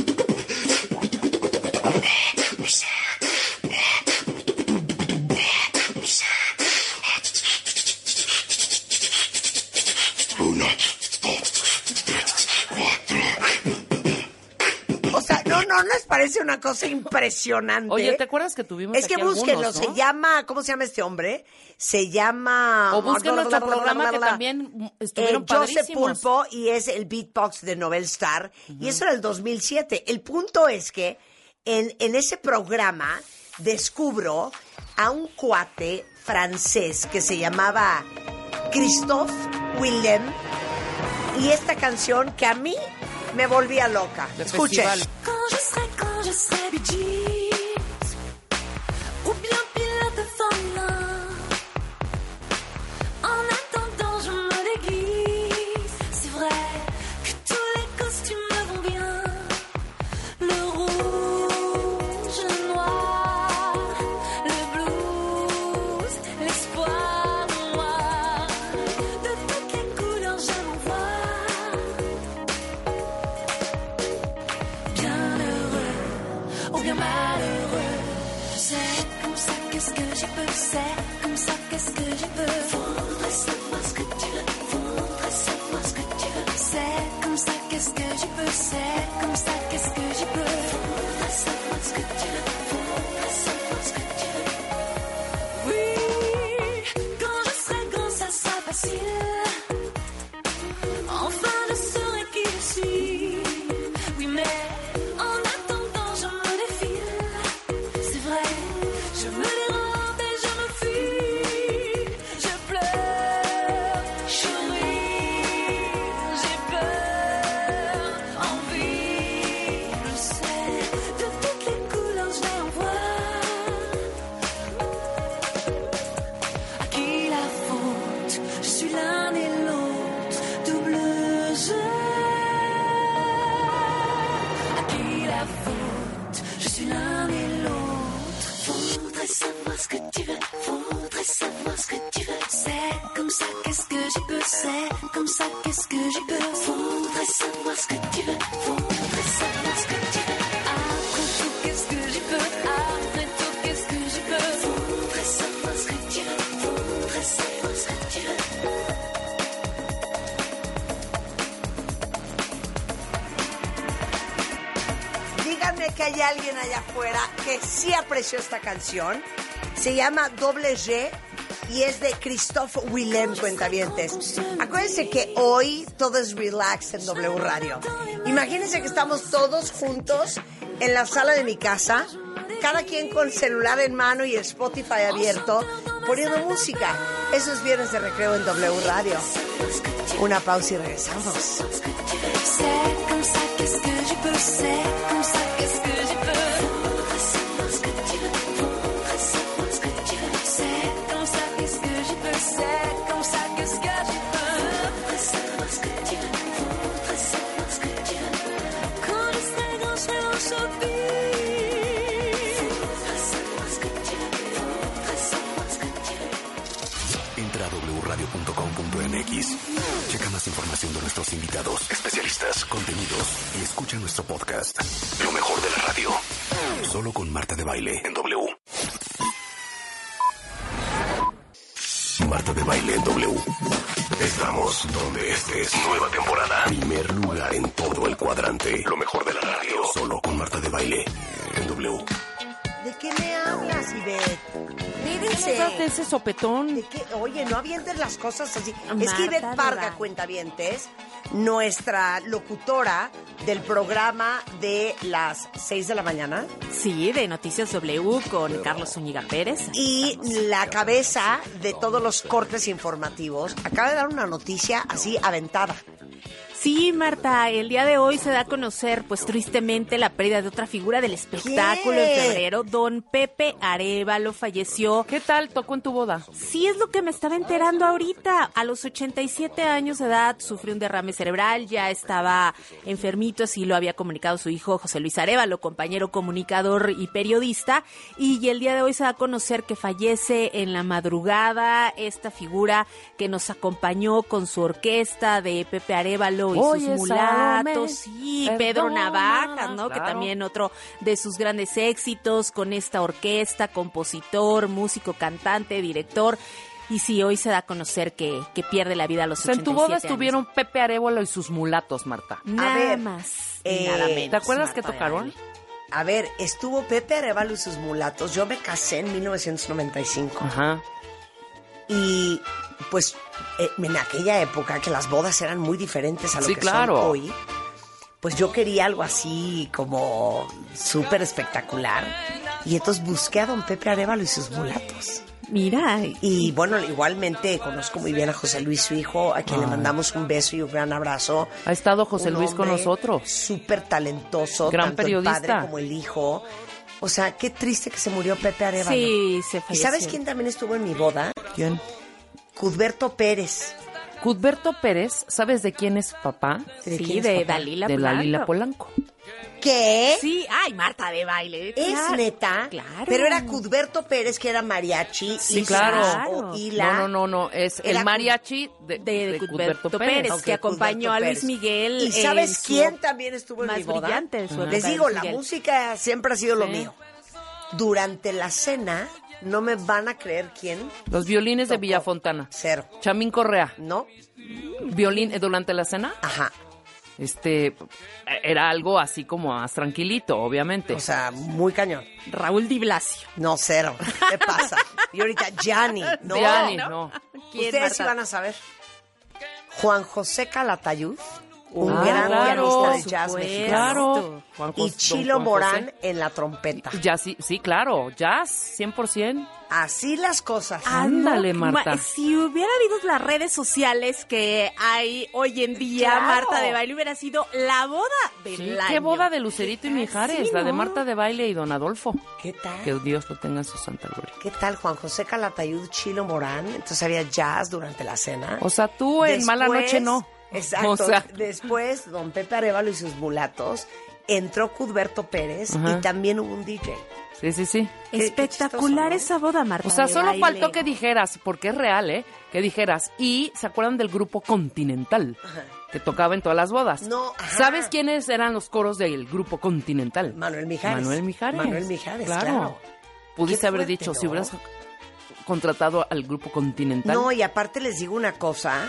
O sea, ¿no les parece una cosa impresionante? Oye, ¿te acuerdas que tuvimos Es que aquí búsquenlo, algunos, ¿no? se llama, ¿cómo se llama este hombre? Se llama... O busquen nuestro programa que también estuvieron Joseph padrísimos. Pulpo, y es el beatbox de Novel Star, y eso era el 2007. El punto es que en ese programa descubro a un cuate francés que se llamaba Christophe Willem, y esta canción que a mí me volvía loca. De Escuchen. festival. Quand je serai Brigitte, ou bien pilote de Formule 1. En attendant, je me déguise. C'est vrai que tous les costumes me vont bien. Le rouge, le noir, le blues, l'espoir noir. De toutes les couleurs, j'aime en voir. Bien heureux ou bien malheureux, c'est comme ça, qu'est-ce que j'y peux, c'est comme ça, qu'est-ce que j'y peux. Faudrait savoir ce que tu veux, faudrait savoir ce que tu veux. C'est comme ça, qu'est-ce que j'y peux, c'est comme ça, qu'est-ce que j'y peux. Faudrait savoir ce que tu veux, faudrait savoir ce que tu veux. Oui, quand je serai grand, ça sera facile. Enfin, je saurai qui je suis. Oui, mais en attendant, je me défile. C'est vrai, je me dérobe et je me fuis. Je pleure, je ris, j'ai peur, envie. Je sais, de toutes les couleurs, je vais en voir. À qui la faute? Je suis l'un et l'autre, double jeu. À qui la faute? Je suis l'un et l'autre. Faudrait savoir ce que tu veux, faudrait savoir ce que tu veux. C'est comme ça, qu'est-ce que j'y peux, c'est comme ça, qu'est-ce que j'y peux. Faudrait savoir ce que tu veux, faudrait savoir ce que tu veux. Après tout, qu'est-ce que j'y peux, après tout, qu'est-ce que j'y peux. Faudrait savoir ce que tu veux, faudrait savoir ce que tu veux. Díganme que hay alguien allá afuera que sí apreció esta canción. Se llama Doble G y es de Christophe Willem, cuentavientes. Acuérdense que hoy todo es relax en W Radio. Imagínense que estamos todos juntos en la sala de mi casa, cada quien con el celular en mano y el Spotify abierto, poniendo música. Eso es Viernes de Recreo en W Radio. Una pausa y regresamos. Entra a wradio.com.mx. Checa más información de nuestros invitados, especialistas, contenidos y escucha nuestro podcast. Lo mejor de la radio. Solo con Marta de Baile en W. Marta de Baile en W. Estamos donde estés. Nueva temporada. Primer lugar en todo el cuadrante. Lo mejor de la radio. Solo con Marta de Baile en W. ¿De qué me hablas, Ivette? De ese sopetón. ¿De qué? Oye, no avientes las cosas así. Marta, es que Ivette Parga, ¿verdad? cuentavientes, nuestra locutora del programa de las 6 de la mañana. Sí, de Noticias W con Carlos Zúñiga Pérez. Y la cabeza de todos los cortes informativos acaba de dar una noticia así aventada. Sí, Marta, el día de hoy se da a conocer, pues tristemente, la pérdida de otra figura del espectáculo ¿Qué? en febrero. Don Pepe Arévalo falleció. ¿Qué tal? ¿Tocó en tu boda? Sí, es lo que me estaba enterando ahorita. A los 87 años de edad sufrió un derrame cerebral, ya estaba enfermito, así lo había comunicado su hijo José Luis Arévalo, compañero comunicador y periodista. Y el día de hoy se da a conocer que fallece en la madrugada esta figura que nos acompañó con su orquesta de Pepe Arévalo y Oye, sus mulatos. Salomé, Sí, Pedro perdona, Navajas, ¿no? Que claro. también otro de sus grandes éxitos con esta orquesta, compositor, músico, cantante, director. Y sí, hoy se da a conocer que pierde la vida a los O sea, 87 en tu boda años. estuvieron Pepe Arévalo y sus mulatos, Marta. Nada ver, más y nada menos. ¿Te acuerdas que Marta de tocaron? Baile. A ver, estuvo Pepe Arévalo y sus mulatos. Yo me casé en 1995. Ajá. Y pues en aquella época que las bodas eran muy diferentes a lo Sí, que claro. son hoy, pues yo quería algo así como súper espectacular. Y entonces busqué a don Pepe Arévalo y sus mulatos. Mira, Y bueno, igualmente conozco muy bien a José Luis, su hijo, a quien le mandamos un beso y un gran abrazo. Ha estado José Un Luis con hombre nosotros. Súper talentoso, Gran tanto periodista. el padre como el hijo. O sea, qué triste que se murió Pepe Arévalo. sí, se ¿Y falleció. sabes quién también estuvo en mi boda? ¿Quién? Cudberto Pérez. Cudberto Pérez, ¿sabes de quién es papá? ¿De Sí, quién es de papá? Dalila De Polanco. Dalila Polanco. ¿Qué? Sí, ay, Marta de Baile. ¿Es claro. neta? Claro. Pero era Cudberto Pérez, que era mariachi. Sí, y claro. y la... No, es Era el mariachi de de Cudberto Cudberto Pérez, Pérez. que Ok, acompañó Cudberto a Luis Pérez. Miguel. ¿Y sabes en su quién también estuvo en más mi boda? brillante de su época, Les digo, Luis la Miguel. música siempre ha sido lo Sí. mío. Durante la cena, no me van a creer quién. Los violines de Tocó. Villafontana. Cero. Chamín Correa. ¿No? Violín durante la cena. Ajá. Era algo así como más tranquilito, obviamente. O sea, muy cañón. Raúl Di Blasio. No, cero. ¿Qué pasa? Y ahorita, Gianni. No. Gianni, no. ¿Quién, Ustedes Marta? sí van a saber. Juan José Calatayud, un Ah, gran claro. pianista de Por jazz supuesto. mexicano. Claro. Juan Y Jos- Chilo don Juan José. Morán en la trompeta. Ya sí, claro. Jazz, 100%. Así las cosas. Ándale, no, Marta. Si hubiera habido las redes sociales que hay hoy en día, Claro. Marta de Baile hubiera sido la boda del Sí, año. qué boda de Lucerito y Mijares, Sí, la de ¿no? Marta de Baile y don Adolfo. ¿Qué tal? Que Dios lo tenga en su santa gloria. ¿Qué tal Juan José Calatayud, Chilo Morán? Entonces había jazz durante la cena. O sea, tú en Mala Noche no. Exacto. O sea, Después, don Pepe Arévalo y sus mulatos, entró Cudberto Pérez Ajá. y también hubo un DJ. sí. Qué Espectacular chistoso, ¿no? esa boda, Marta. O sea, de solo Baile. faltó que dijeras, porque es real, que dijeras, y ¿se acuerdan del grupo Continental? Que tocaba en todas las bodas. No, ajá. ¿Sabes quiénes eran los coros del grupo Continental? Manuel Mijares. Manuel Mijares. Manuel Mijares, claro. Pudiste Qué haber fuerte, dicho, ¿no? si hubieras contratado al grupo Continental. No, y aparte les digo una cosa,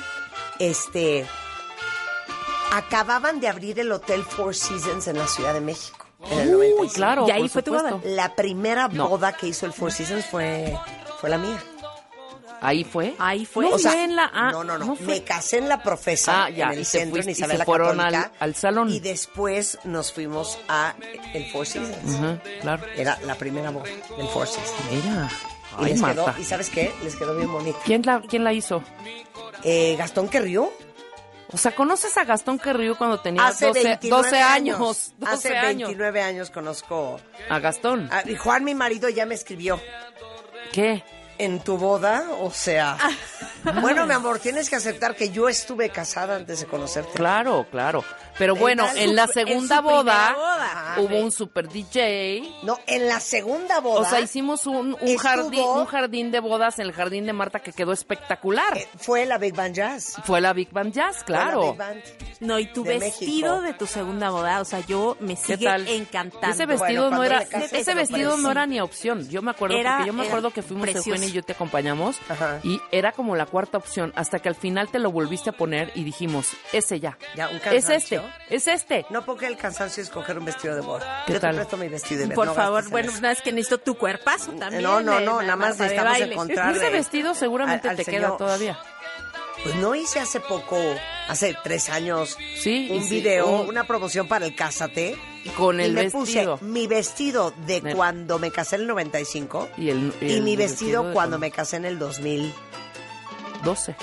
acababan de abrir el Hotel Four Seasons en la Ciudad de México. En el 95. Claro, Y ahí por fue tu boda. supuesto. La primera No. boda que hizo el Four Seasons fue la mía. ¿Ahí fue? Ahí fue. No, O sea, fue en la... no. Me casé en la Profesa, ya, en y el se centro, en y Isabel se la fueron Católica. al salón. Y después nos fuimos a el Four Seasons. Claro. Era la primera boda del Four Seasons. Mira. Y Ay, les quedó, Marta. ¿y sabes qué? Les quedó bien bonita. ¿Quién la hizo? Gastón Querrió. O sea, ¿conoces a Gastón Querriu cuando tenía Hace 12 años? 12 Hace años. 29 años conozco. A Gastón. Y Juan, mi marido, ya me escribió. ¿Qué? En tu boda, o sea... Bueno, mi amor, tienes que aceptar que yo estuve casada antes de conocerte. Claro. Pero bueno, en la segunda boda hubo un super DJ. No, en la segunda boda... O sea, hicimos un jardín de bodas en el jardín de Marta que quedó espectacular. Fue la Big Band Jazz. Fue la Big Band Jazz, claro. Fue la Big Band No, y tu de vestido México. de tu segunda boda, o sea, yo me sigue tal? encantando. Ese vestido Bueno, no era, cuando me casé, ese te lo vestido parecí. no era ni opción. Yo me acuerdo, Era- porque yo me era acuerdo que fuimos precioso. Eugenia y yo te acompañamos Ajá. y era como la cuarta opción, hasta que al final te lo volviste a poner y dijimos, ese ya. Ya, un Es cansancio. es este. No, porque el cansancio es coger un vestido de boda. ¿Qué Yo tal? te presto mi vestido de boda. Por no favor, gastes en bueno, eso. no es que necesito tu cuerpazo también. No, nada más Marta de necesitamos baile. encontrar- Ese vestido seguramente al te señor. queda todavía. Pues no hice hace poco, hace 3 años, Sí, un y sí, video, una promoción para el Cásate. con Y el me vestido. puse mi vestido de Nel. cuando me casé en el 95 Y y mi vestido de cuando me casé en el 2000. 12.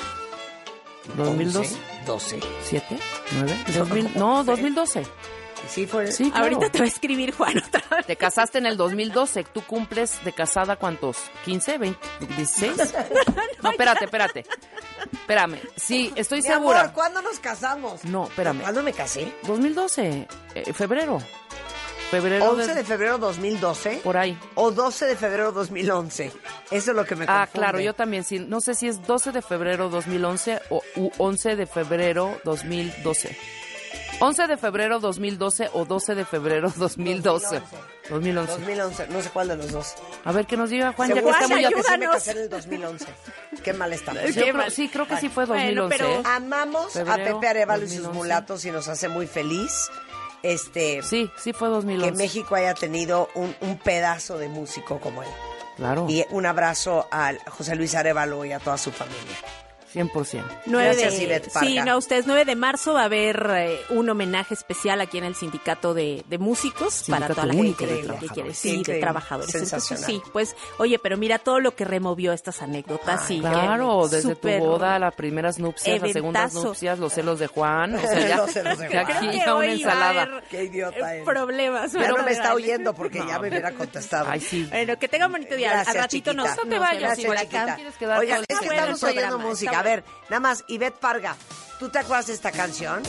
2012. 12. 7, 9, 2000, no, 2012. Sí, fue. Sí, claro. Ahorita te va a escribir Juan otra vez. Te casaste en el 2012. ¿Tú cumples de casada cuántos? ¿15? ¿20? ¿16? No, espérate. Espérame. Sí, estoy Mi segura. amor, ¿cuándo nos casamos? No, espérame. ¿Cuándo me casé? 2012. Febrero. Febrero 11 de febrero 2012 por ahí. o 12 de febrero 2011. Eso es lo que me confunde. Claro, yo también. Sí, no sé si es 12 de febrero 2011 o 11 de febrero 2012. 11 de febrero 2012 o 12 de febrero 2012. 2011. 2011, no sé cuál de los dos. A ver, que nos diga Juan, ya que Seguro está muy que sí me ayúdanos. casé en el 2011. Qué mal estamos. Yo creo- sí, creo que sí fue 2011. Bueno, pero- Amamos Febrero, a Pepe Arevalo y sus 2011. mulatos y nos hace muy feliz. Sí, sí fue Que 2011. México haya tenido un pedazo de músico como él. Claro, Y un abrazo a José Luis Arevalo y a toda su familia. 100%. 9 Gracias, de, Ivette Parga. sí, no, ustedes 9 de marzo va a haber un homenaje especial aquí en el sindicato de músicos Sindicato para toda la único gente de que trabajadores. quiere, Sí, sí, de increíble. trabajadores. Entonces, Sensacional. sí, pues, oye, pero mira todo lo que removió estas anécdotas. Ay, y Claro, que desde súper- tu boda, las primeras nupcias, las segundas eventazo. nupcias, los celos de Juan. O sea, ya, Los celos de ya Juan. aquí Creo que ya una hoy va a ensalada. haber, Qué idiota eres. problemas. Ya pero no me está dale. oyendo porque ya me hubiera contestado. Ay, sí. Bueno, que tenga un bonito día. Gracias, Al ratito chiquita. nos No te vayas, Gracias, por chiquita. acá. Tienes que dar Oigan, todo es el que bueno estamos el oyendo programa, música. está A ver, nada más, Ivette Parga, ¿tú te acuerdas de esta canción?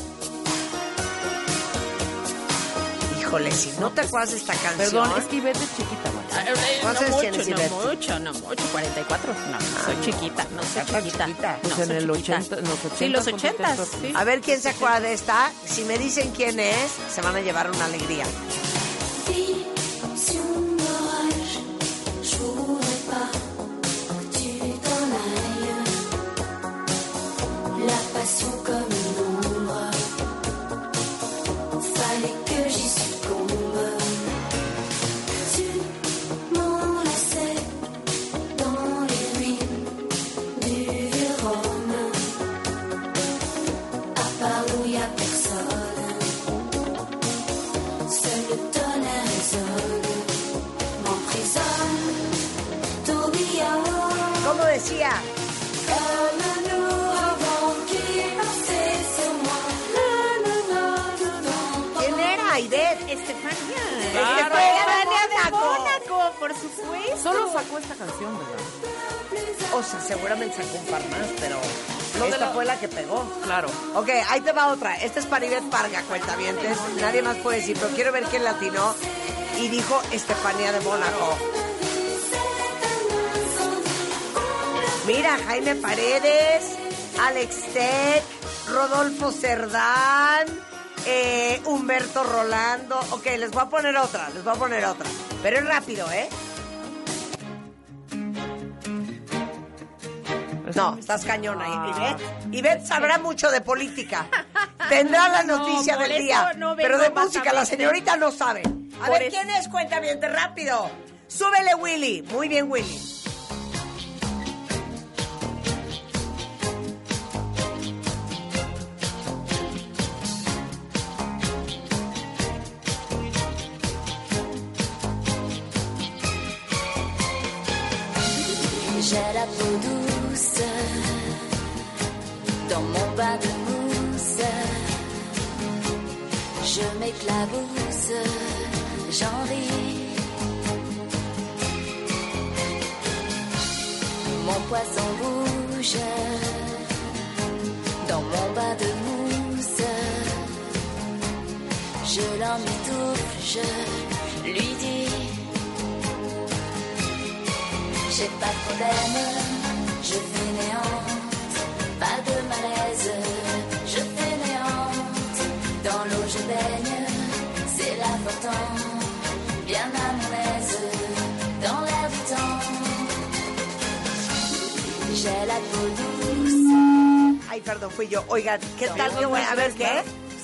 Híjole, si no te acuerdas de esta canción. Perdón, es que Ivette es chiquita, ¿vale? ¿Cuántos años tienes, Ivette? No mucho, 44. No, soy chiquita, no soy ¿estás chiquita. chiquita? No, Pues en soy el chiquita. 80, en los 80. Sí, los ¿cuánto 80, te- sí. A ver quién se acuerda de esta. Si me dicen quién es, se van a llevar una alegría. Vie sur l'orage, je voudrais pas que tu t'en ailles. La passion comme une ombre, fallait que j'y succombe. Tu m'enlaçais dans les ruines du vieux Rome, à part où y a personne. Seul le tonnerre résonne, m'emprisonne, tourbillonne. ¿Cómo decía? Comme un ouragan qui passait sur moi. Na, na, na, na, na. ¿Quién era, Ivette? Estefanía. Claro. Estefanía de Mónaco. Mónaco, por supuesto. Solo sacó esta canción, ¿verdad? O sea, seguramente sacó un par más, pero Lo de esta la- fue la que pegó. Claro. Ok, ahí te va otra. Esta es para Ivette Parga, cuentavientes. Nadie más puede decir, pero quiero ver quién latinó. Y dijo Estefanía de Mónaco. Mira, Jaime Paredes, Alex Tech, Rodolfo Cerdán, Humberto Rolando. Ok, les voy a poner otra. Pero es rápido, ¿eh? No, estás cañona, Ivette. Ivette sabrá mucho de política. Tendrá la noticia por del eso día. no vengo pero de más música la amable. señorita no sabe. A Por ver, eso- ¿quién es? Cuéntame, rápido. Súbele, Willy. Muy bien, Willy. J'ai la peau douce dans mon bain de mousse. Je m'éclabousse, j'en ris. Mon poisson bouge dans mon bain de mousse. Je l'emmitoufle, je lui dis: j'ai pas de problème, je fainéante, pas de malaise, je fainéante. Dans l'eau je baigne, c'est l'important, bien à mon aise, dans l'air du temps. J'ai la peau douce. Ay, perdón, fui yo. Oigan, ¿qué tal? Qué bueno. A ver, ¿qué?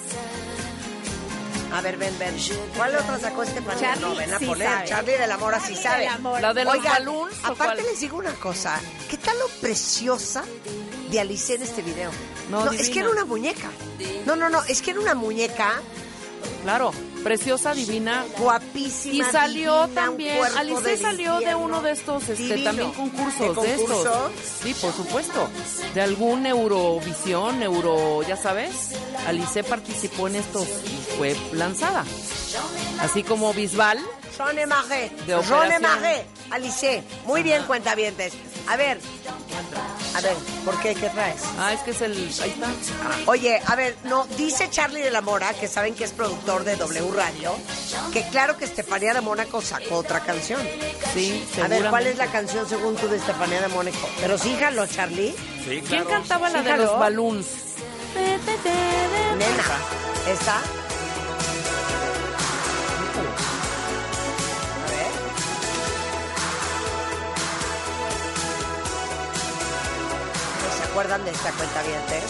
A ver, ven. ¿Cuál otra sacó Estefanía? Charlie No, ven a sí poner. sabe. Charlie del Amor así sabe. ¿La de los Oigan, balloons o aparte cuál? les digo una cosa. ¿Qué tal lo preciosa de Alice en este video? No, es divina. que era una muñeca. No, es que era una muñeca Claro, preciosa, divina. guapísima. Y salió divina, también, un cuerpo Alice de salió de infierno. uno de estos, Divino. también concursos ¿De de estos. concurso? Sí, por supuesto. De algún Eurovisión, ya sabes. Alice participó en estos y fue lanzada. Así como Bisbal. Jean Marais. De operación. Marais. Alice. Muy bien, cuentavientes. A ver, ¿por qué? ¿Qué traes? Ah, es que es el... Ahí está. Oye, a ver, no, dice Charlie de la Mora, que saben que es productor de W Radio, que claro que Estefanía de Mónaco sacó otra canción. Sí, A ver, ¿cuál seguramente. es la canción según tú de Estefanía de Mónaco? Pero sí, jalo, Charlie. Sí, ¿Quién claro. cantaba la de Fíjalo. los balloons? Nena, ¿esta? A ver. ¿No se acuerdan de esta cuentavientes?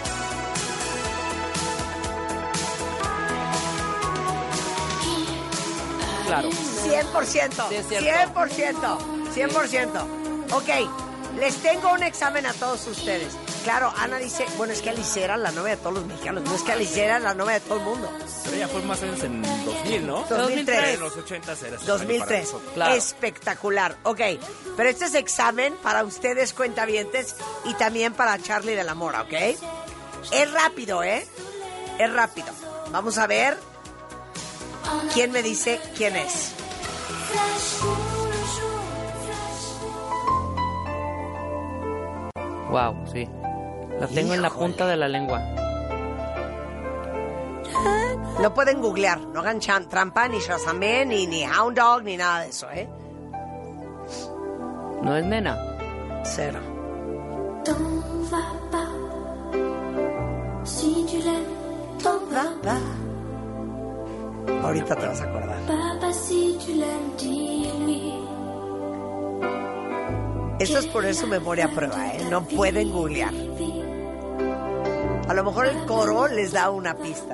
Claro. 100%, Sí, es cierto. 100%. Ok, les tengo un examen a todos ustedes. Claro, Ana dice, bueno, es que Alice era la novia de todos los mexicanos, no es que Alice era la novia de todo el mundo. Pero ella fue más o menos en 2000, ¿no? 2003. En los 80 era 2003. Claro. Espectacular. Ok, pero este es examen para ustedes cuentavientes y también para Charlie de la Mora, ¿ok? Es rápido, ¿eh? Es rápido. Vamos a ver quién me dice quién es. Wow, sí. La tengo en la Híjole. punta de la lengua. Lo pueden googlear, no hagan trampa, ni Shazamé, ni Hound Dog, ni nada de eso, ¿eh? No es nena. Cero. T'en vas pas. Si tu l'aimes, t'en vas pas. Ahorita te vas a acordar. Papa, si tu l'aimes, dis-lui. Esto es poner su memoria a prueba, ¿eh? No pueden googlear. A lo mejor el coro les da una pista.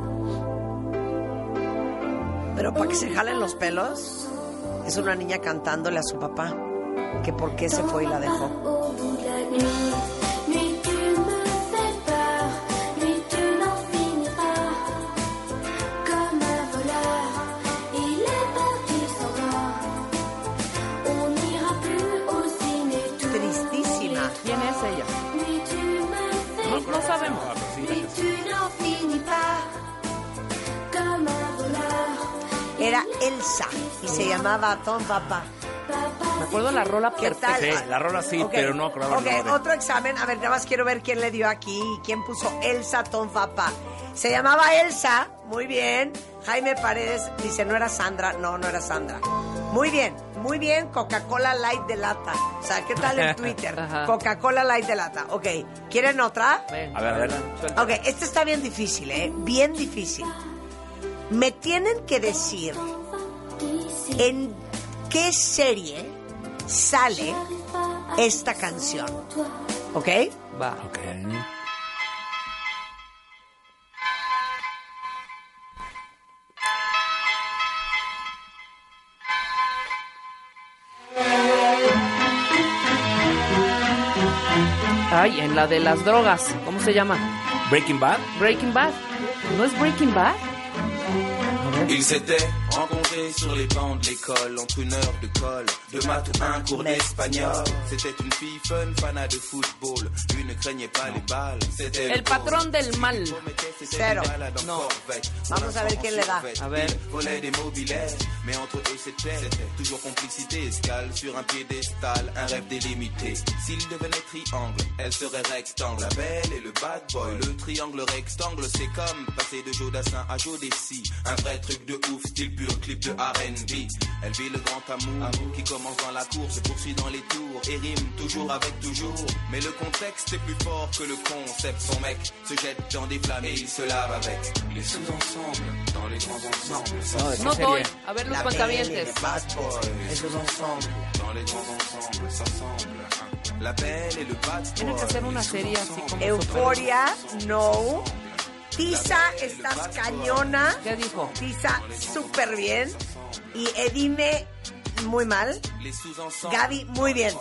Pero para que se jalen los pelos, es una niña cantándole a su papá que por qué se fue y la dejó. Au bout de la nuit, nuit, tu me fais peur. Nuit, tu n'en finiras. Comme un voleur, il est parti s'en va. On n'ira plus au ciné tout. Tristísima. ¿Quién es ella? Nuit, tu me fais No sabemos. Nuit, tu n'en finis pas. Comme un voleur. Era Elsa y se llamaba Ton Papa. Me acuerdo la rola ¿Qué tal? perfecta. Sí, la rola sí, Ok, pero no acordaba el ok, nombre. otro examen. A ver, nada más quiero ver quién le dio aquí y quién puso Elsa Ton Papa. Se llamaba Elsa. Muy bien. Jaime Paredes dice, no era Sandra. No, no era Sandra. Muy bien. Coca-Cola Light de lata. O sea, ¿qué tal en Twitter? Ajá. Coca-Cola Light de lata. Ok. ¿Quieren otra? Ven. A ver. Ok, este está bien difícil, ¿eh? Bien difícil. Me tienen que decir en qué serie sale esta canción. ¿Ok? Va. Ok. Ay, en la de las drogas. ¿Cómo se llama? Breaking Bad. Breaking Bad. ¿No es Breaking Bad? Ils s'étaient rencontrés sur les bancs de l'école, entre une heure de colle, de maths ou un cours d'espagnol. C'était une fille fun, fana de football. Lui ne craignait pas les balles. C'était El patrón del mal. Cero. No. Vamos a ver quién le da. A ver. Volait des mobilettes, mais entre eux c'était toujours complicité. Escale sur un piédestal, un rêve délimité. S'il devenait triangle, elle serait rectangle. La belle et le bad boy, le triangle rectangle, c'est comme passer de Jodassin à Jodeci. Un vrai truc de ouf, style pur clip de R&B. Elle vit le grand amour qui commence dans la cour, se poursuit dans les tours et rime toujours avec toujours. Mais le contexte est plus fort que le concept. Son mec se jette dans des flammes et il se lave avec les sous-ensembles dans les grands ensembles. No doy. A ver los La cuentavientes. Belle, Bad boy, esos ensembles dans les grands ensembles s'assemblent. La belle et le bad boy. Tienen que hacer una serie así como Euforia, no. Tisa, estás cañona. ¿Qué dijo? Tisa, súper bien. Y Edime, muy mal. Gaby, muy bien.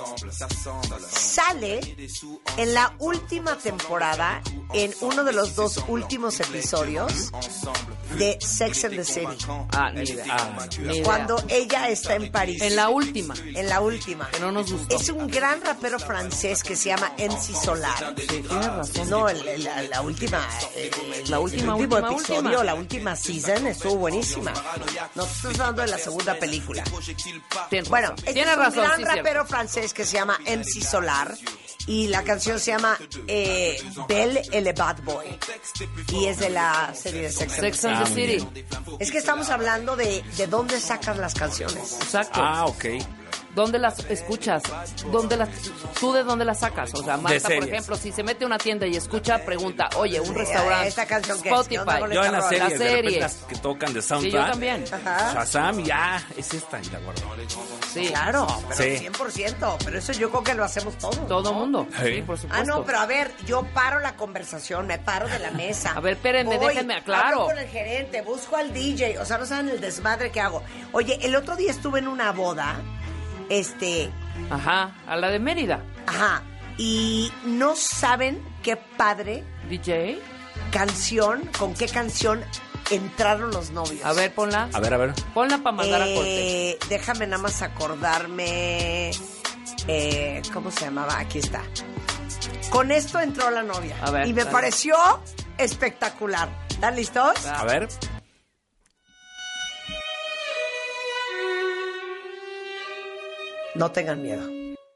Sale en la última temporada, en uno de los 2 últimos episodios de Sex and the City. Ah, ni idea. Ni idea. Cuando ella está en París. En la última. En la última. Que no nos gustó. Es un gran rapero francés que se llama MC Solar. Sí, tienes razón. No, la última. La última, el último última, episodio, última. la última season estuvo buenísima. No te estás hablando de la segunda película. Bueno, este Tienes es un razón, gran sí, rapero francés que se llama MC Solar y la canción se llama Belle et le Bad Boy y es de la serie de Sex and the City. Es que estamos hablando de dónde sacas las canciones. Exacto. Ah, ok. ¿Dónde las escuchas? ¿Tú de dónde las sacas? O sea, Marta, por ejemplo, si se mete a una tienda y escucha, pregunta, oye, un restaurante, ¿esta canción qué es? Spotify. ¿Qué onda con Yo en esta las rola? series, de repente las que tocan de soundtrack. Sí, yo también. Ajá. Shazam, ya, es esta y la guardo. Sí. Claro, pero Sí. 100%. Pero eso yo creo que lo hacemos todos. Todo ¿no? mundo. Sí. Sí, por supuesto. Ah, no, pero a ver, yo paro la conversación, me paro de la mesa. A ver, espérenme, Voy, déjenme aclaro. Hablo con el gerente, busco al DJ, o sea, no saben el desmadre que hago. Oye, el otro día estuve en una boda, Ajá, a la de Mérida. ajá, y no saben qué padre DJ. con qué canción entraron los novios. A ver, ponla. A ver. Ponla para mandar a corte. Déjame nada más acordarme, ¿cómo se llamaba? Aquí está. Con esto entró la novia. A ver, y me dale. pareció espectacular. ¿Están listos? A ver. No tengan miedo.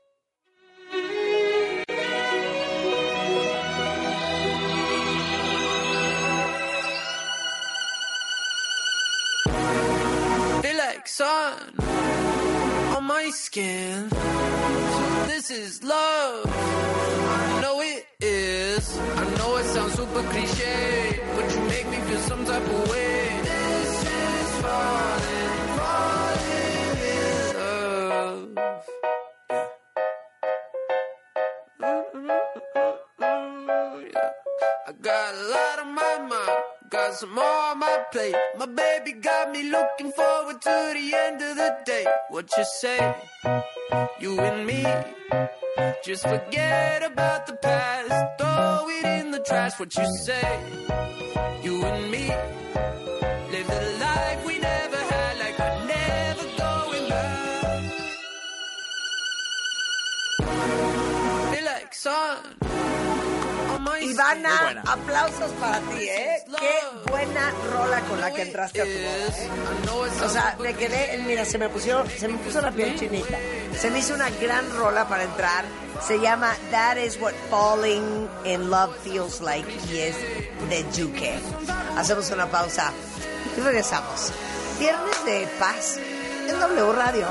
Feel like sun on my skin. So this is love. I know it is. I know it sounds super cliche, but you make me feel some type of way. This is falling in love. Yeah. I got a lot on my mind. Got some more on my plate. My baby got me looking forward to the end of the day. What you say? You and me. Just forget about the past. Throw it in the trash. What you say? You and me. Live the life we never had. Like we're never going back. Feel like sun. Ivana, aplausos para ti, ¿eh? Qué buena rola con la que entraste a tu boda, ¿eh? O sea, me quedé, mira, se me puso la piel chinita. Se me hizo una gran rola para entrar. Se llama That Is What Falling in Love Feels Like y es de Juke. Hacemos una pausa y regresamos. Viernes de paz en W Radio.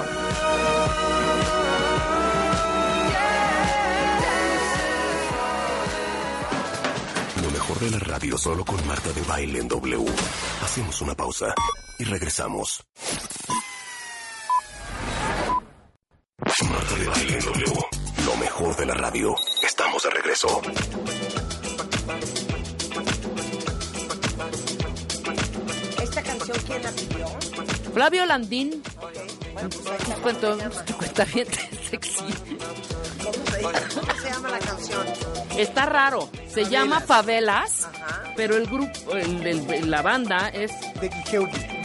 De la radio solo con Marta de Baile en W. Hacemos una pausa y regresamos. Marta de Baile en W. Lo mejor de la radio. Estamos de regreso. ¿Esta canción quién la pidió? Flavio Landín. Cuento Cuenta bien sexy. ¿Cómo se llama la canción? Está raro. Se llama Favelas, pero el grupo, la banda es de Kikeugi.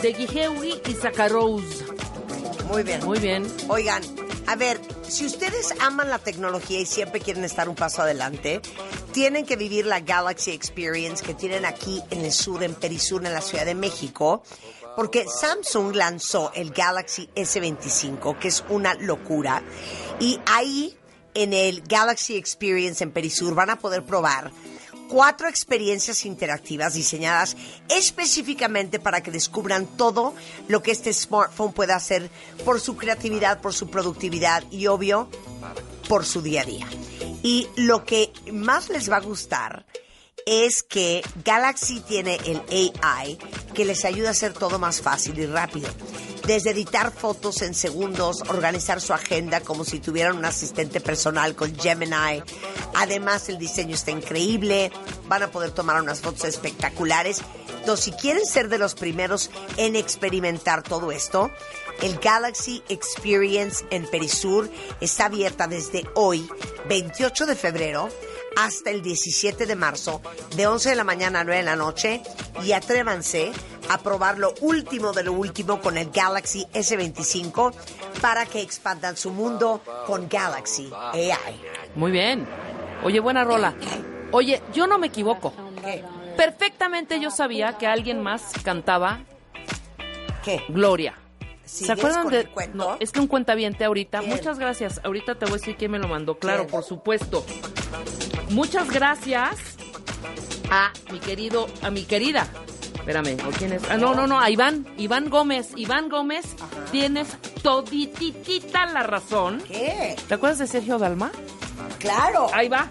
de Gihewi y Sakarous. Muy bien. Muy bien. Oigan, a ver, si ustedes aman la tecnología y siempre quieren estar un paso adelante, tienen que vivir la Galaxy Experience que tienen aquí en el sur, en Perisur, en la Ciudad de México, porque Samsung lanzó el Galaxy S25, que es una locura, y ahí en el Galaxy Experience en Perisur van a poder probar 4 experiencias interactivas diseñadas específicamente para que descubran todo lo que este smartphone puede hacer por su creatividad, por su productividad y, obvio, por su día a día. Y lo que más les va a gustar es que Galaxy tiene el AI que les ayuda a hacer todo más fácil y rápido. Desde editar fotos en segundos, organizar su agenda como si tuvieran un asistente personal con Gemini. Además, el diseño está increíble. Van a poder tomar unas fotos espectaculares. Entonces, si quieren ser de los primeros en experimentar todo esto, el Galaxy Experience en Perisur está abierta desde hoy, 28 de febrero, hasta el 17 de marzo, de 11 de la mañana a 9 de la noche, y atrévanse a probar lo último de lo último con el Galaxy S25 para que expandan su mundo con Galaxy AI. Muy bien. Oye, buena rola. Oye, yo no me equivoco. ¿Qué? Perfectamente yo sabía que alguien más cantaba ¿Qué? Gloria. ¿Se acuerdan con de...? el cuento? No, es que un cuentaviente ahorita. ¿Quién? Muchas gracias. Ahorita te voy a decir quién me lo mandó. Claro, ¿Quién? por supuesto. Muchas gracias a mi querida. Espérame, ¿o quién es? Ah, no, a Iván Gómez. Iván Gómez, tienes todititita la razón. ¿Qué? ¿Te acuerdas de Sergio Dalma? ¡Claro! Ahí va.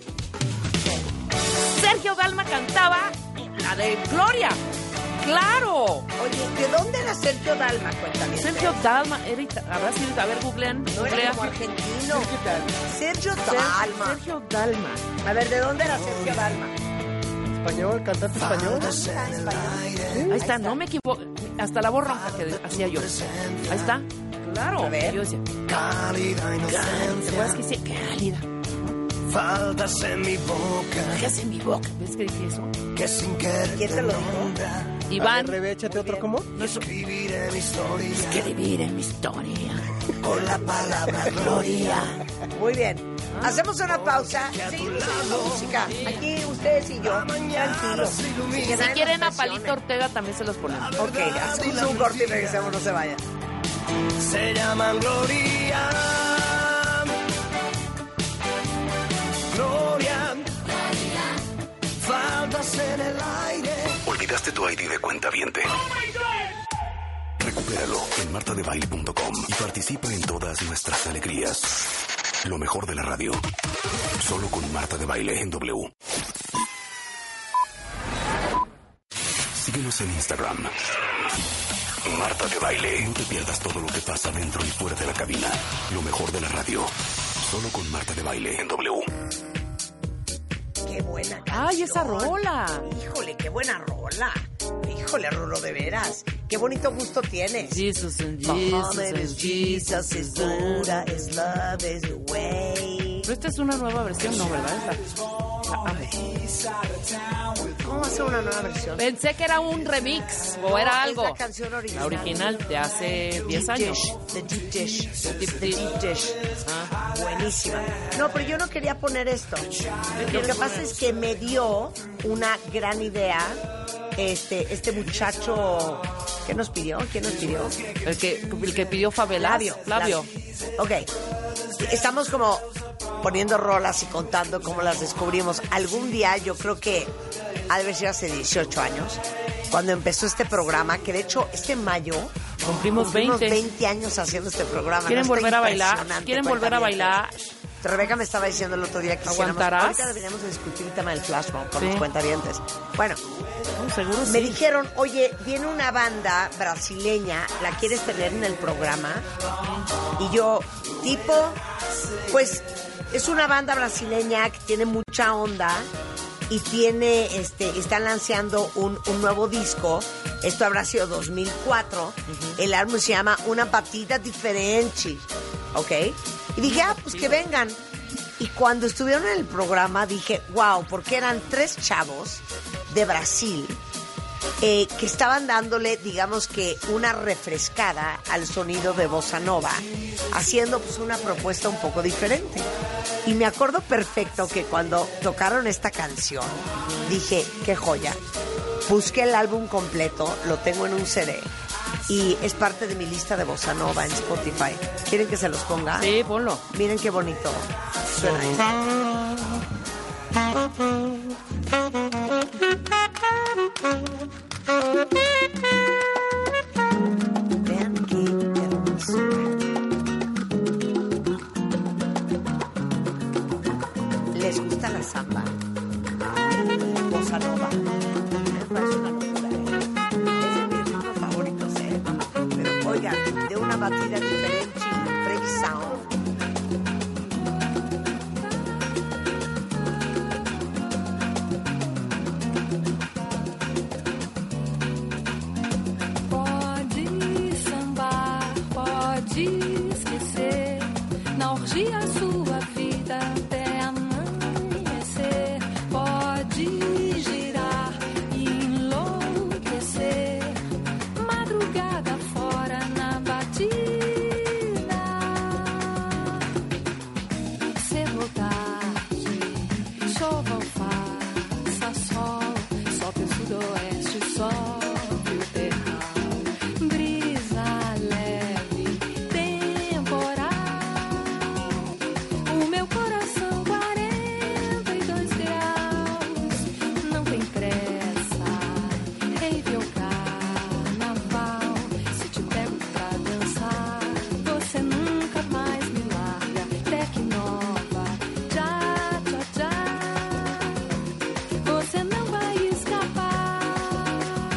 Sergio Dalma cantaba la de Gloria. ¡Claro! Oye, ¿de dónde era Sergio Dalma? Cuéntame. Sergio Dalma, habrá sido, a ver, googlean. No era como argentino. Sergio Dalma. Sergio Dalma. A ver, ¿de dónde era Sergio Dalma? Español, cantante español. Ahí está, no me equivoco. Hasta la voz ronca que hacía yo. Ahí está. Claro. A ver. Yo decía, Cálida inocencia. ¿te acuerdas que decía? Cálida. Faltas en mi boca. ¿Qué hace en mi boca? ¿Ves que dije eso? Que sin querer ¿Quién te lo dijo? Iván. Rebe, échate otro, ¿cómo? Escribiré mi historia Escribir en mi historia. con la palabra gloria. Muy bien. Hacemos una pausa. Seguimos oyendo música. Aquí ustedes y yo. Tranquilos. Si quieren a Palito Ortega también se los ponemos. Ok, hacemos un corte y regresamos. No se vayan. Se llaman gloria. Gloria. Faltas en el aire. ¿Olvidaste tu ID de cuentaviente? Recupéralo en martadebaile.com y participa en todas nuestras alegrías. Lo mejor de la radio. Solo con Marta de Baile en W. Síguenos en Instagram. Marta de Baile. No te pierdas todo lo que pasa dentro y fuera de la cabina. Lo mejor de la radio. Solo con Marta de Baile en W. Qué buena canción. ¡Ay, esa rola! Híjole, qué buena rola. Híjole, Rulo, de veras. Qué bonito gusto tienes. Jesus and Muhammad is Jesus. Jesus, is Buddha, is love, is the way. Pero esta es una nueva versión, ¿no? ¿Verdad? La amo. ¿Cómo va a ser una nueva versión? Pensé que era un remix o era algo. Es la canción original. La original de hace 10 años. The Deep Dish. Deep The Dish. Deep Dish. Ah. Buenísima. No, pero yo no quería poner esto. Lo que pasa es que me dio una gran idea este muchacho. ¿Qué nos pidió? ¿Quién nos pidió? El que pidió Favela. Flavio. Ok. Estamos como poniendo rolas y contando cómo las descubrimos. Algún día, yo creo que ha de haber sido hace 18 años, cuando empezó este programa, que de hecho este mayo Cumplimos 20 años haciendo este programa. ¿Quieren ¿No está volver a bailar? impresionante, ¿Quieren volver a bailar? Rebeca me estaba diciendo el otro día que ¿Aguantarás? ahorita deberíamos de discutir el tema del flashmob con Sí. los cuentavientes. Bueno, Seguro me sí. dijeron, oye, viene una banda brasileña, ¿la quieres tener en el programa? Y yo, tipo, pues es una banda brasileña que tiene mucha onda y tiene, están lanzando un nuevo disco. Esto habrá sido 2004. El álbum se llama Una Batida Diferente, ¿ok? Y dije, pues que vengan. Y cuando estuvieron en el programa dije, wow, porque eran 3 chavos de Brasil que estaban dándole, digamos que, una refrescada al sonido de bossa nova, haciendo pues una propuesta un poco diferente. Y me acuerdo perfecto que cuando tocaron esta canción, dije, qué joya. Busqué el álbum completo, lo tengo en un CD y es parte de mi lista de bossa nova en Spotify. ¿Quieren que se los ponga? Sí, ponlo. Miren qué bonito suena Vean qué hermosura. ¿Les gusta la samba? Bossa nova. Me parece una locura, Es de mis ritmos favoritos, Pero oigan, de una batida diferente, Freddy Sound. Pode sambar, pode esquecer, na orgia sua vida até amanhecer. Pode girar e enlouquecer, madrugada fora na batida. Cedo tarde, chova ou faça sol, só que o sudoeste sobe o terral. Brisa leve, temporal, o meu coração 42 graus. Não tem pressa, rave ou carnaval. Se te pego pra dançar, você nunca mais me larga. Tecnova, tchá, tchá, tchá, você não vai escapar.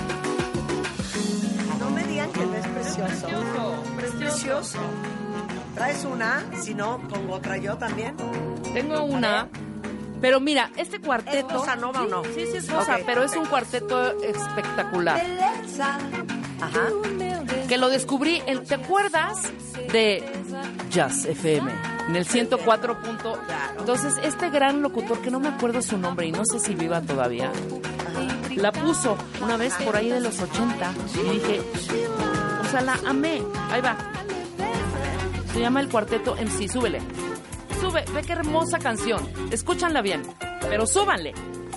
No me digan que no es precioso. Precioso. ¿Traes una? Si no, pongo otra yo también. Tengo una. Pero mira, este cuarteto... ¿Es bossa nova o no? Sí, sí es bossa, Ok, pero es perfecto. un cuarteto espectacular. Ajá. Que lo descubrí, ¿te acuerdas de Jazz FM? En el 104. Entonces, este gran locutor, que no me acuerdo su nombre y no sé si viva todavía, la puso una vez por ahí de los 80 y dije, o sea, la amé. Ahí va. Se llama el cuarteto MC, súbele. Sube, ve qué hermosa canción. Escúchanla bien, pero súbanle.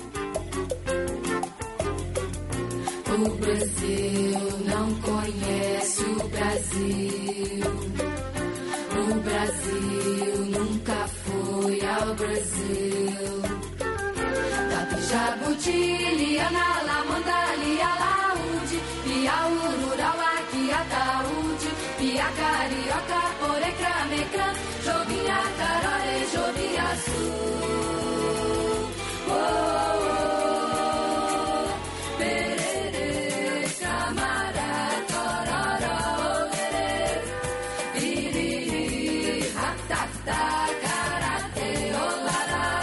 O Brasil não conhece o Brasil. O Brasil nunca foi ao Brasil. Tapi Jabuti, Liana, Lamanda, Lialaúde, Liaururauá, Quiataúde, Pia Carioca, Porecra, Mecrã, Jovinha, Carore, Joviaçu. Oh, oh, oh, Perere, Camará, Tororó, Perere, Piriri, Ratata, Karate, Olará,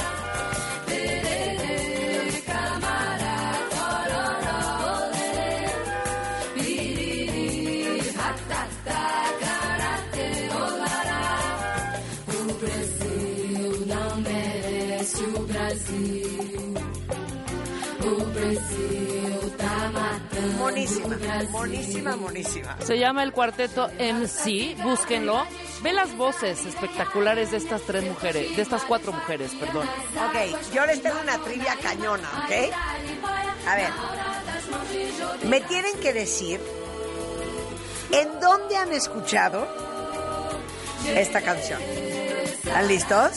Perere, Camará, Tororó, Perere, Piriri, Ratata, Karate, Olará. O Brasil não merece o Brasil. O Brasil tá matando. Monísima, monísima, monísima. Se llama el cuarteto MC, búsquenlo. Ve las voces espectaculares de estas tres mujeres, de estas cuatro mujeres, perdón. Ok, yo les tengo una trivia cañona, ¿ok? A ver, me tienen que decir ¿en dónde han escuchado esta canción? ¿Están listos?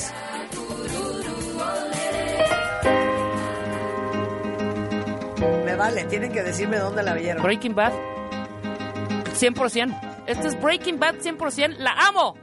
Me vale, tienen que decirme dónde la vieron. Breaking Bad, 100%. Este es Breaking Bad 100%. ¡La amo!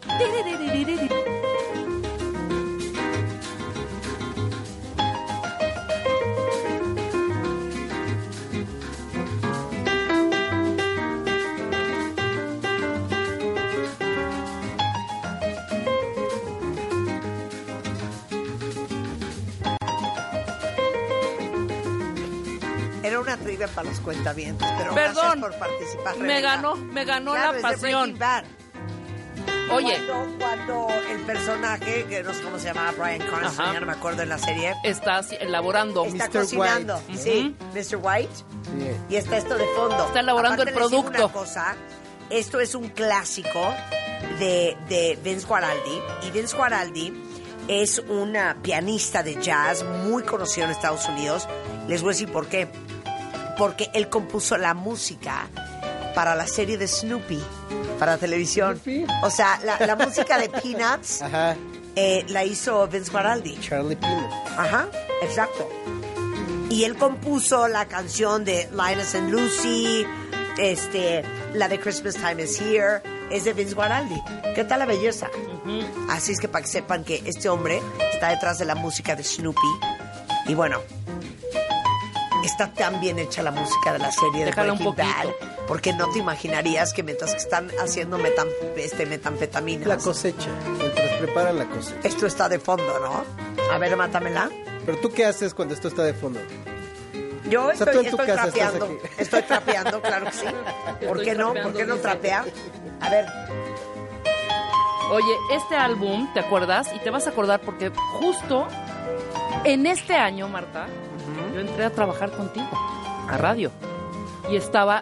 Era una trivia para los cuentavientes, pero Perdón, gracias por participar. me Rebeca. ganó Claro, la es de pasión. Breaking Bad. Oye, Cuando el personaje, que no sé cómo se llamaba, Bryan Cranston, Ajá. ya no me acuerdo en la serie, está elaborando está Mr. cocinando. White. Sí, Mr. White. Y está esto de fondo. Está elaborando Aparte, el les digo producto. una cosa, esto es un clásico de Vince Guaraldi. Y Vince Guaraldi es una pianista de jazz muy conocido en Estados Unidos. Les voy a decir por qué. Porque él compuso la música para la serie de Snoopy, para televisión. O sea, la música de Peanuts la hizo Vince Guaraldi. Charlie Peanut. Ajá, exacto. Y él compuso la canción de Linus and Lucy, la de Christmas Time is Here, es de Vince Guaraldi. ¿Qué tal la belleza? Así es que para que sepan que este hombre está detrás de la música de Snoopy. Y bueno, está tan bien hecha la música de la serie de Déjala un Breaking poquito. Bad, porque no te imaginarías que mientras que están haciendo metanfetaminas, La cosecha, mientras preparan la cosecha. esto está de fondo, ¿no? A ver, mátamela. Pero tú, ¿qué haces cuando esto está de fondo? Yo O sea, tú estoy, en tu estoy casa estás trapeando. aquí. Estoy trapeando, claro que sí. ¿Por qué no? ¿Por qué no trapea? A ver, Oye, este álbum, ¿te acuerdas? Y te vas a acordar porque justo en este año, Marta, yo entré a trabajar contigo, a radio. Y estaba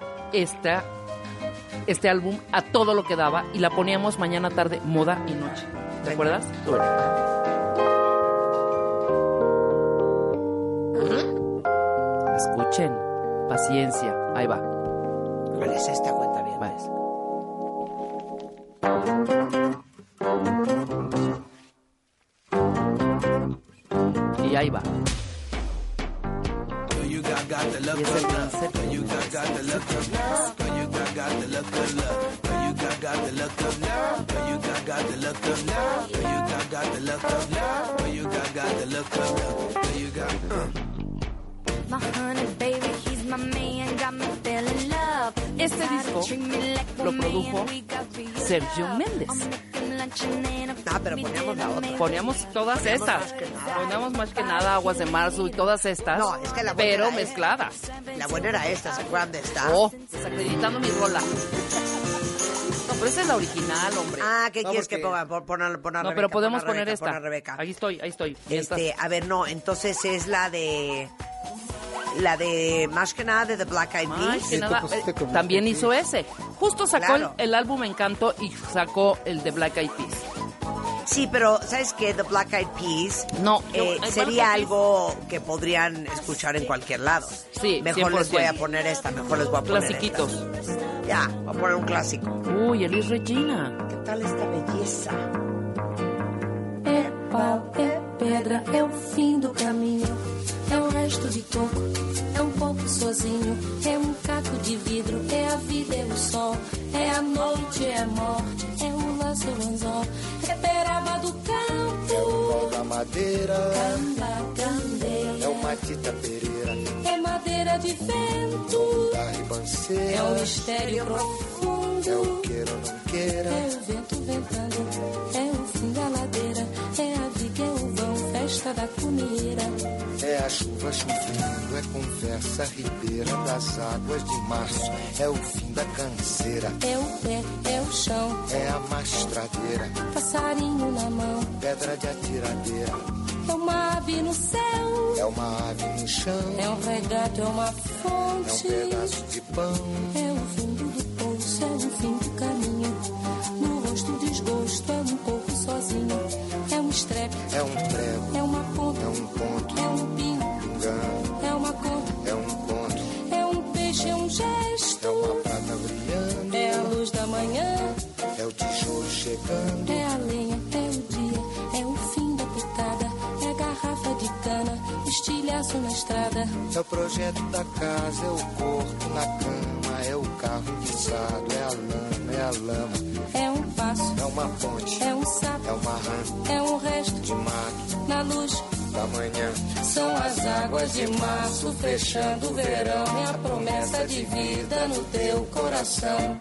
este álbum a todo lo que daba y la poníamos mañana, tarde, moda y noche. ¿Te acuerdas? Escuchen, paciencia, ahí va. ¿cuál es esta? Cuenta bien. Va esa. Y ahí va. Y es el concepto. My honey baby, he's my man, got me feeling love. Este disco lo produjo Sergio Méndez. Ah, pero poníamos la otra. Poníamos todas estas. Poníamos más que nada Aguas de Marzo y todas estas. No, es que la buena pero era esta. mezcladas. La buena era esta, ¿se acuerdan de esta? Oh, desacreditando mi rola. No, pero esa es la original, hombre. Ah, ¿qué No, quieres porque- que ponga? Poner No, Rebeca, pero podemos pon a poner Rebeca, esta. pon a Rebeca. Ahí estoy. Mientras- A ver, no, entonces es la de más que nada de The Black Eyed Ay, Peas. que nada, pusiste con también Black Eyed hizo ese. Justo sacó Claro. el álbum Encanto y sacó el de Black Eyed Peas. Sí, pero ¿sabes qué? The Black Eyed Peas No, sería Black Eyed Peas. algo que podrían escuchar en cualquier lado. Sí, Mejor les 100%. voy a poner esta, mejor les voy a poner Clasiquitos. esta. Ya, voy a poner un clásico. Uy, Elis Regina. ¿Qué tal esta belleza? É pau, é pedra, é o fim do caminho. É o resto de toco, é pouco sozinho. É caco de vidro, é a vida, é o sol. É a noite, é a morte, é o laço, é o anzol. É peraba do campo, É o pau da madeira, candeia. é o Matita Pereira, É madeira de vento, da ribanceira, é um mistério profundo. é o queira ou não queira, É o vento ventando, é o fim da ladeira. É a viga, é o vão, festa da cunheira. é a chuva chovendo, é conversa ribeira das águas de março, é o fim da canseira, É o pé, é o chão, é a mastradeira, passarinho na mão. pedra de atiradeira, É uma ave no céu, é uma ave no chão, é um regato, é uma é um fonte. pedaço de pão, É o fundo do poço, é o fim do caminho. No rosto desgosto, é um pouco sozinho. É um estrepe, é um prego, é uma ponta, é um ponto, é um pingo, engano, é uma conta. é um conto, É um peixe, é um é gesto. uma prata brilhando, É a luz da manhã, é o tijolo chegando, é a lenha, é o dia. É o fim da picada, é garrafa de cana. Estilhaço na estrada. é o projeto da casa, é o corpo na cama, é o carro guisado, é a lama, é a lama, É um passo, é uma ponte, é um sapo, é uma rã é um resto de mato na luz. da manhã, São as águas de março fechando o verão. É a promessa de vida no teu coração.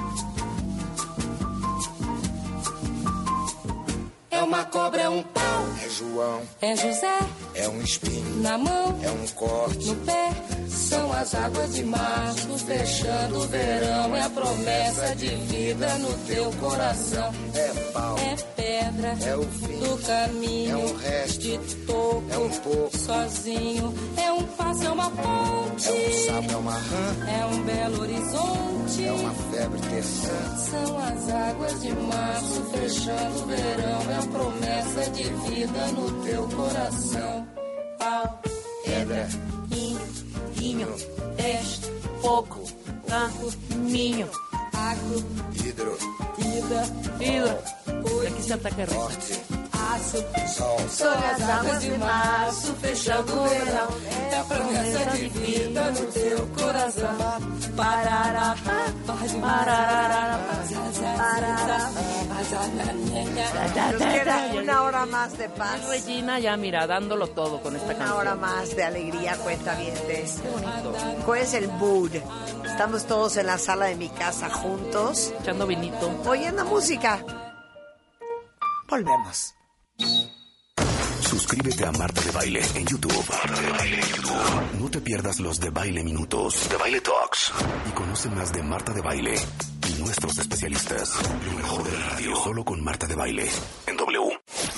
É uma cobra, é um pau, É João, É José, é espinho, na mão, corte, no pé. São as águas de março, fechando o verão. É a promessa de vida no teu coração. é pau, É pedra é o fim, do caminho, é um resto, de toco, é um pouco, sozinho. É um passo, é uma ponte, é um sapo, é uma rã, é um belo horizonte. é uma febre terçã. São as águas de março, fechando o verão. É a promessa de vida no teu coração. Pau, Pedra, vinho, teste, fogo, campo, minho, agro, hidro, vida, E aqui Santa Catarina. forte, aço. sol, São as águas de março, fechando o verão. É a promessa de vida no teu coração. Parará, parará, Nos queda una hora más de paz. Y Regina ya, mira, dándolo todo con esta Una canción. hora más de alegría, cuentavientes. ¿Cuál es el mood? Estamos todos en la sala de mi casa juntos, Echando vinito. oyendo música. Volvemos. Suscríbete a Marta de Baile en YouTube. Marta de Baile en YouTube. No te pierdas los de Baile Minutos, de Baile Talks. Y conoce más de Marta de Baile y nuestros especialistas. Lo mejor de la radio, solo con Marta de Baile en W.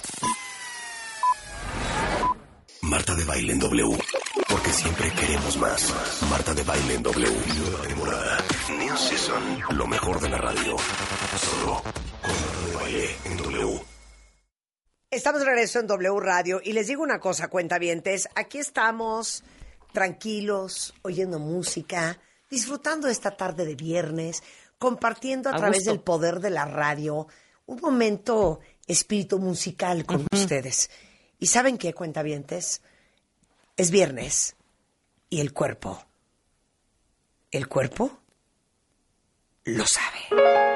Marta de Baile en W. Porque siempre queremos más. Marta de Baile en W. Nueva temporada. New Season. Lo mejor de la radio. Solo con Marta de Baile en W. Estamos de regreso en W Radio y les digo una cosa, cuentavientes, aquí estamos tranquilos, oyendo música, disfrutando esta tarde de viernes, compartiendo a través gusto. del poder de la radio un momento espíritu musical con ustedes. ¿Y saben qué, cuentavientes? Es viernes y el cuerpo lo sabe.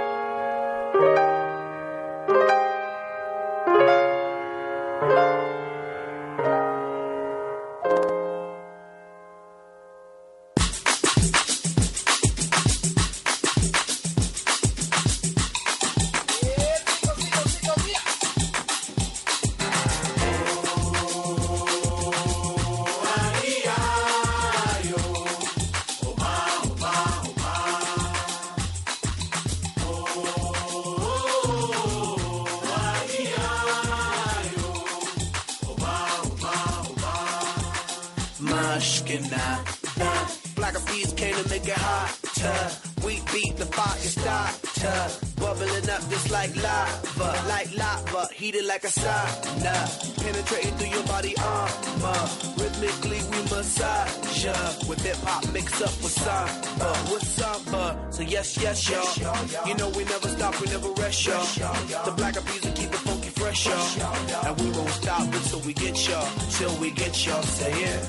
Black bees came to make it hotter. We beat the fire starter. Bubbling up just like lava, heated like a sauna. Penetrating through your body armor. Rhythmically we massage ya. With hip hop mixed up with samba. So yes, y'all. You know we never stop, we never rest, y'all. The black bees will keep it funky fresh, y'all. And we won't stop until we get y'all. Till we get y'all. Say yeah.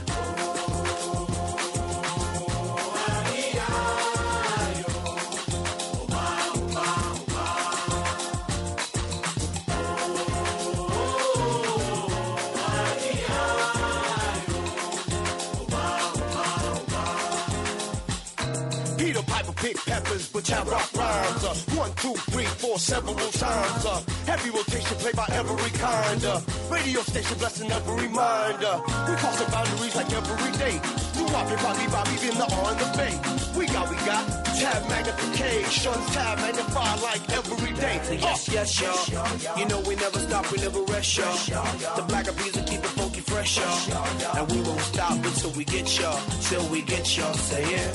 Peter Piper picked peppers, but have rock rhymes. 1, 2, 3, 4, several times. Heavy rotation played by every kind. Radio station blessing every mind. We crossing boundaries like every day. You Bobby, in the on the bay. We got tab magnification, tab magnify like every day. Yes, y'all. You know we never stop, we never rest, y'all. The black bees will keep it funky fresh, y'all. And we won't stop until we get y'all. Till we get y'all. Say yeah.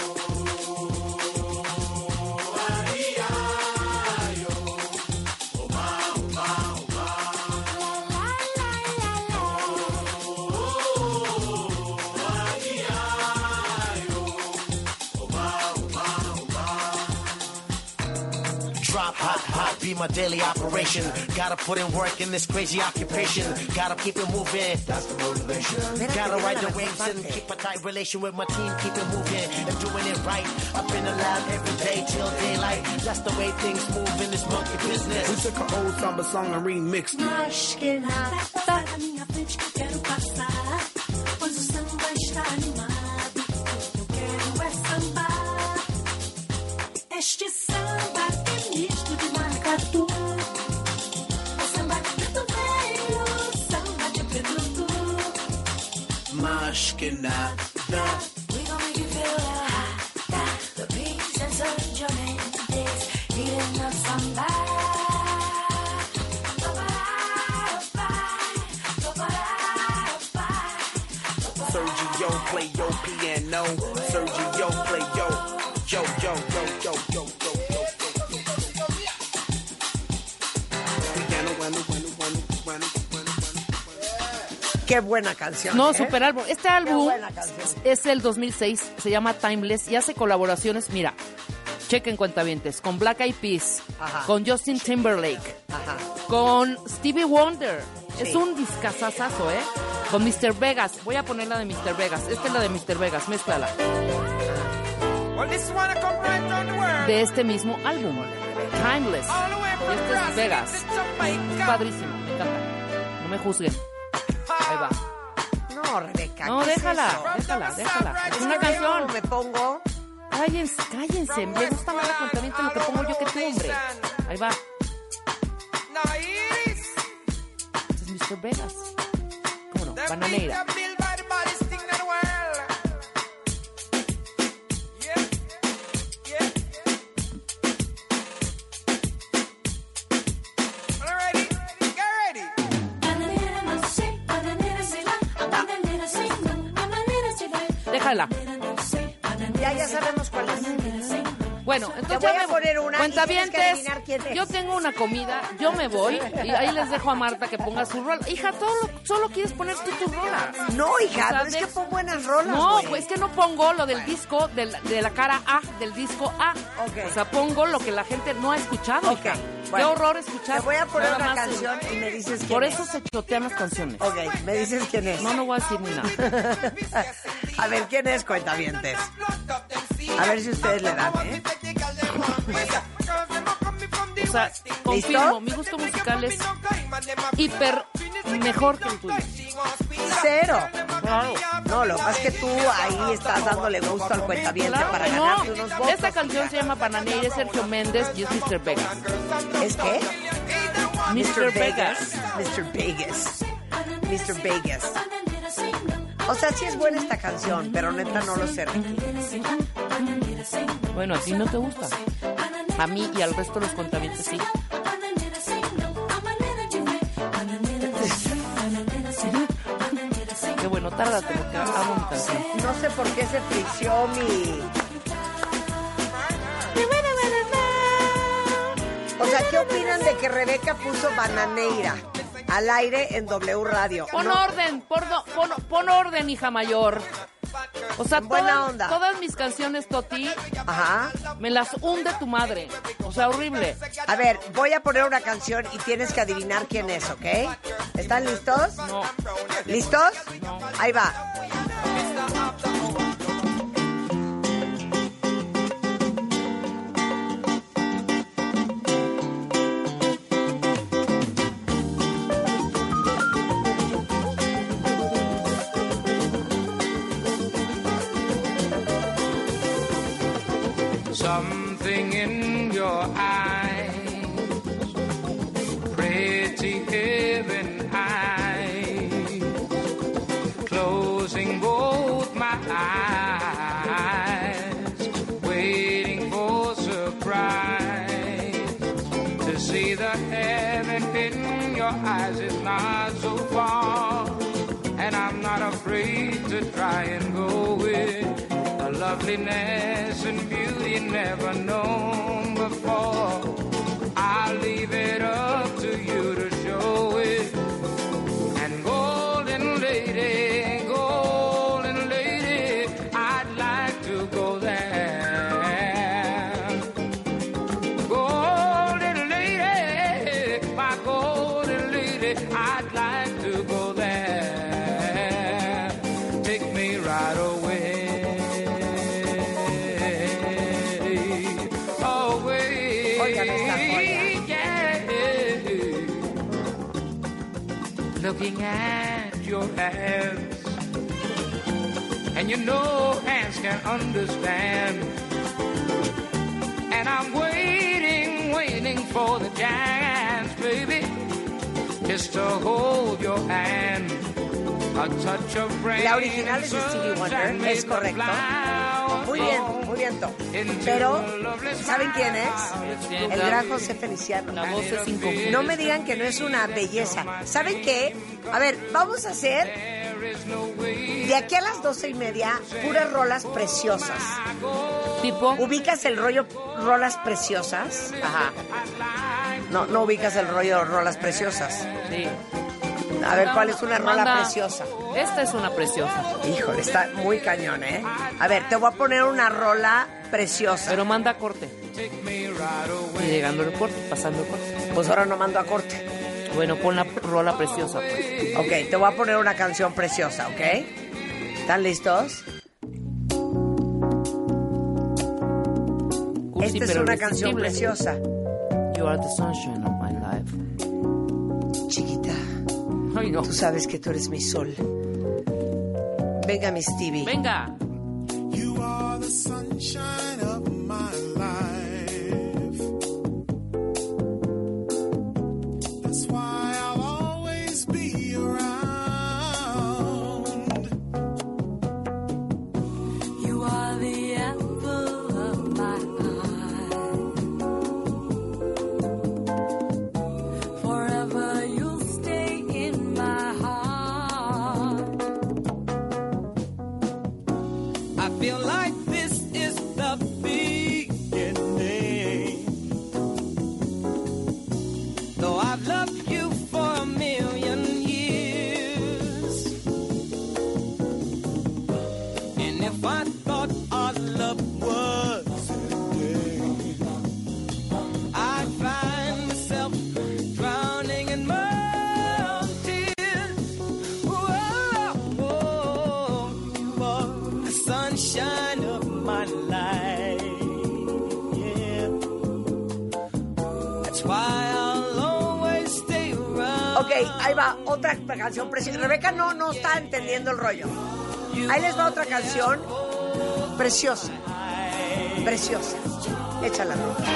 Drop hot, be my daily operation. Gotta put in work in this crazy occupation. Gotta keep it moving, that's the motivation. Gotta ride the waves and keep a tight relation with my team. Keep it moving and doing it right. Up in the lab every day till daylight. That's the way things move in this monkey business. We took an old samba song and remixed it. Mas que nada tá na minha frente que eu quero passar. Pois o samba está animado. Eu quero é sambar. Este samba é misto de maracatu. É samba de preto velho, walking now, now. We gon' make you feel that high, the peace and sunshine days, heating up somebody. Sergio, play your piano. Sergio, play yo, yo, yo, yo, yo, yo, yo, yo. Piano, Qué buena canción. No, super álbum. Este álbum buena canción. es el 2006, se llama Timeless y hace colaboraciones, mira, chequen cuentavientes, con Black Eyed Peas, Ajá. con Justin Timberlake, Ajá. con Stevie Wonder. Sí. Es un discazazazo, ¿eh? Con Mr. Vegas. Voy a poner la de Mr. Vegas. Esta es la de Mr. Vegas, mézclala. De este mismo álbum, Timeless. Y este es Vegas. Es padrísimo, me encanta. No me juzguen. Ahí va. No, Rebeca. No, ¿qué es déjala, eso? déjala. Es una que canción. ¿cómo me pongo? Cállense. Me gusta más la cuentamiento lo que pongo yo que tú, hombre. Ahí va. Este es Mr. Vegas. ¿Cómo no? Bananeira. Déjala. Ya sabemos cuál es. Bueno, Te entonces voy ya a poner una y tienes que cuentavientes, adivinar quién es. yo tengo una comida, yo me voy y ahí les dejo a Marta que ponga su rola. Hija, solo quieres poner tú tu rola. No, hija, O sea, no es que pon buenas rolas, No, güey. pues es que no pongo lo del disco, de la cara A, del disco A. Ok. O sea, pongo lo que la gente no ha escuchado, Ok, hija. bueno. Qué horror escuchar. Te voy a poner nada una más canción y me dices quién Por es. eso se chotean las canciones. Ok, me dices quién es. No voy a decir ni nada. A ver, ¿quién es, cuentavientes? A ver si ustedes le dan, ¿eh? O sea, confirmo, mi gusto musical es hiper mejor que el tuyo. Cero. Claro. No, lo que pasa es que tú ahí estás dándole gusto al cuentaviente Claro para que ganarte unos votos. Esta canción se llama Bananeira, es Sergio Méndez y es Mr. Vegas. ¿Es qué? Mr. Vegas. Mr. Vegas. Mr. Vegas. O sea, sí es buena esta canción, pero neta no lo sé, Ricky. Bueno, a ti no te gusta. A mí y al resto de los cuentavientes sí. Qué bueno, tárdate porque amo mi canción. No sé por qué se frició mi... O sea, ¿qué opinan de que Rebeca puso Bananeira al aire en W Radio? Pon No, orden, pon orden, hija mayor. O sea, buena onda. todas mis canciones, Toti, Ajá. me las hunde tu madre. O sea, horrible. A ver, voy a poner una canción y tienes que adivinar quién es, ¿ok? ¿Están listos? No. ¿Listos? No. Ahí va. Something in your eyes, pretty heaven eyes, closing both my eyes, waiting for surprise. To see the heaven in your eyes is not so far, and I'm not afraid to try and go with loveliness and beauty never known before. I'll leave it up to you to show it. And golden lady, I'd like to go there. Golden lady, my golden lady, I'd like to go there. Take me right away. Looking at your hands, and you know hands can understand. And I'm waiting for the chance, baby, just to hold your hand. A touch of rain. La original es de Stevie Wonder, es correcto. Muy bien, Tom. Pero, ¿saben quién es? El gran José Feliciano. La voz es inconfundible. No me digan que no es una belleza. ¿Saben qué? A ver, vamos a hacer de aquí a las 12:30 puras rolas preciosas. ¿Tipo? ¿Ubicas el rollo rolas preciosas? Ajá. No ubicas el rollo rolas preciosas. Sí. A ver, ¿cuál es una rola preciosa? Esta es una preciosa. Híjole, está muy cañón, ¿eh? A ver, te voy a poner una rola preciosa. Pero manda corte. Y llegando al corte, pasando el corte. Pues ahora no mando a corte. Bueno, pon la rola preciosa, pues. Ok, te voy a poner una canción preciosa, ¿ok? ¿Están listos? Cursi, Esta es pero una canción irresistible. preciosa. You are the sunshine of my life. Chiquita, Ay, no. tú sabes que tú eres mi sol. Venga, mi Stevie. Venga. You are the sunshine of my life. That's why I'll always be around. You are the apple of my eye. Forever you'll stay in my heart. I feel like this is the beginning. Though I've loved you for a million years. And if I thought our love was ending, I'd find myself drowning in my own tears. Whoa, whoa, you are the sunshine of my life. Yeah. That's why I'll always stay around. Ok, ahí va otra canción preciosa. Rebeca no está entendiendo el rollo. Ahí les va otra canción preciosa. Preciosa. Échala.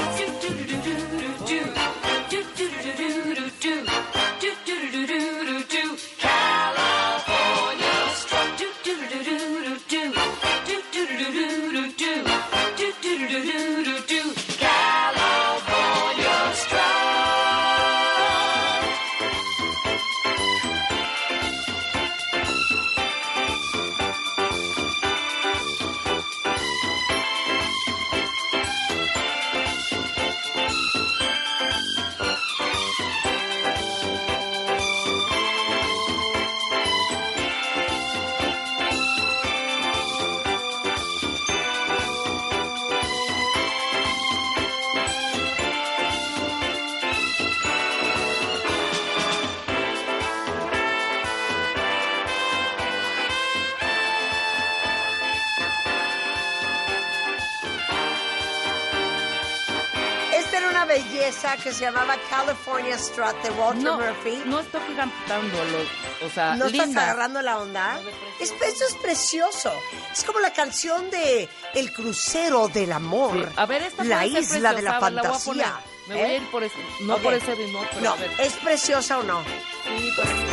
Esta era una belleza que se llamaba California Strut de Walter Murphy. No estoy cantándolo. O sea, ¿No linda. estás agarrando la onda? Esto es precioso. Es como la canción de El crucero del amor. Sí. A ver, esta La puede ser isla de preciosa, la a ver, la voy a poner. fantasía. Me voy a ir por ese, no Ok. por ese ritmo, pero No, a ver. ¿es preciosa o no? Sí, pero a mí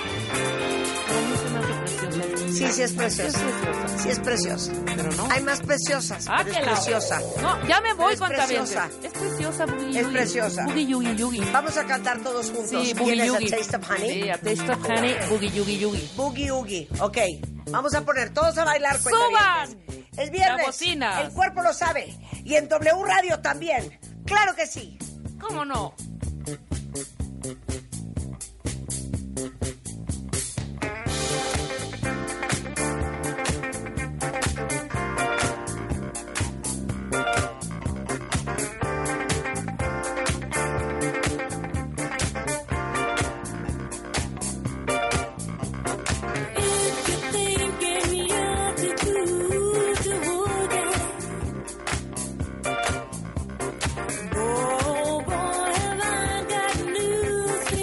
se me hace preciosa. Sí, sí es preciosa. Sí es preciosa. Pero no. Hay más preciosas, pero es que la- preciosa. No, ya me voy, Es cuentavientes. preciosa. Es preciosa, Boogie Es Yugi. preciosa. Boogie Yugi Yugi. Vamos a cantar todos juntos. Sí, Boogie ¿Tienes Yugi. A Taste of Honey? Sí, A Taste of Honey, Boogie Yugi Yugi. Boogie Oogie. Ok, vamos a poner todos a bailar. ¡Suban! cuentavientes. Es viernes. Las bocinas. El cuerpo lo sabe. Y en W Radio también. Claro que sí. ¿Cómo no? Oh boy, have I got news for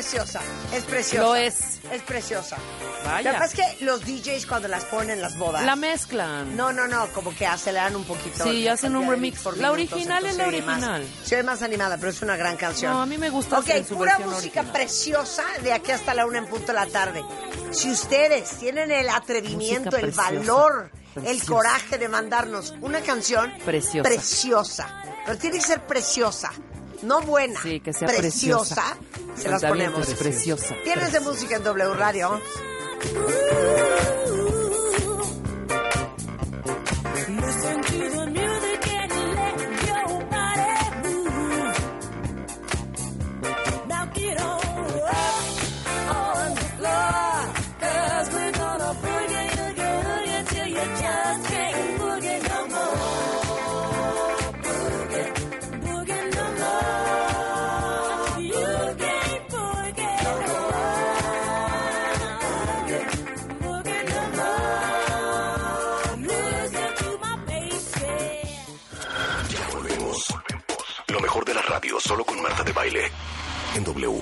preciosa, es preciosa. Lo es. Es preciosa. Vaya. Lo que pasa es que los DJs cuando las ponen en las bodas... La mezclan. No, como que aceleran un poquito. Sí, hacen un remix. Por La minutos, original es la entonces se oye original. Se ve más animada, pero es una gran canción. No, a mí me gusta en su pura versión música original. preciosa de aquí hasta la 1:00 de la tarde. Si ustedes tienen el atrevimiento, Música el preciosa. valor, el Preciosa. coraje de mandarnos una canción preciosa. Pero tiene que ser preciosa, no buena. Sí, que sea preciosa. Se las ponemos. Es preciosa. Tienes de música en W Radio. Listen to the music and let your body move. Now get on the floor, 'cause we're gonna boogie till you just can't boogie no more. Boogie no more. You can't boogie no more. Boogie no more. Listen to my baby. Ya volvemos. Lo mejor de la radio, solo con Marta de Baile. En W.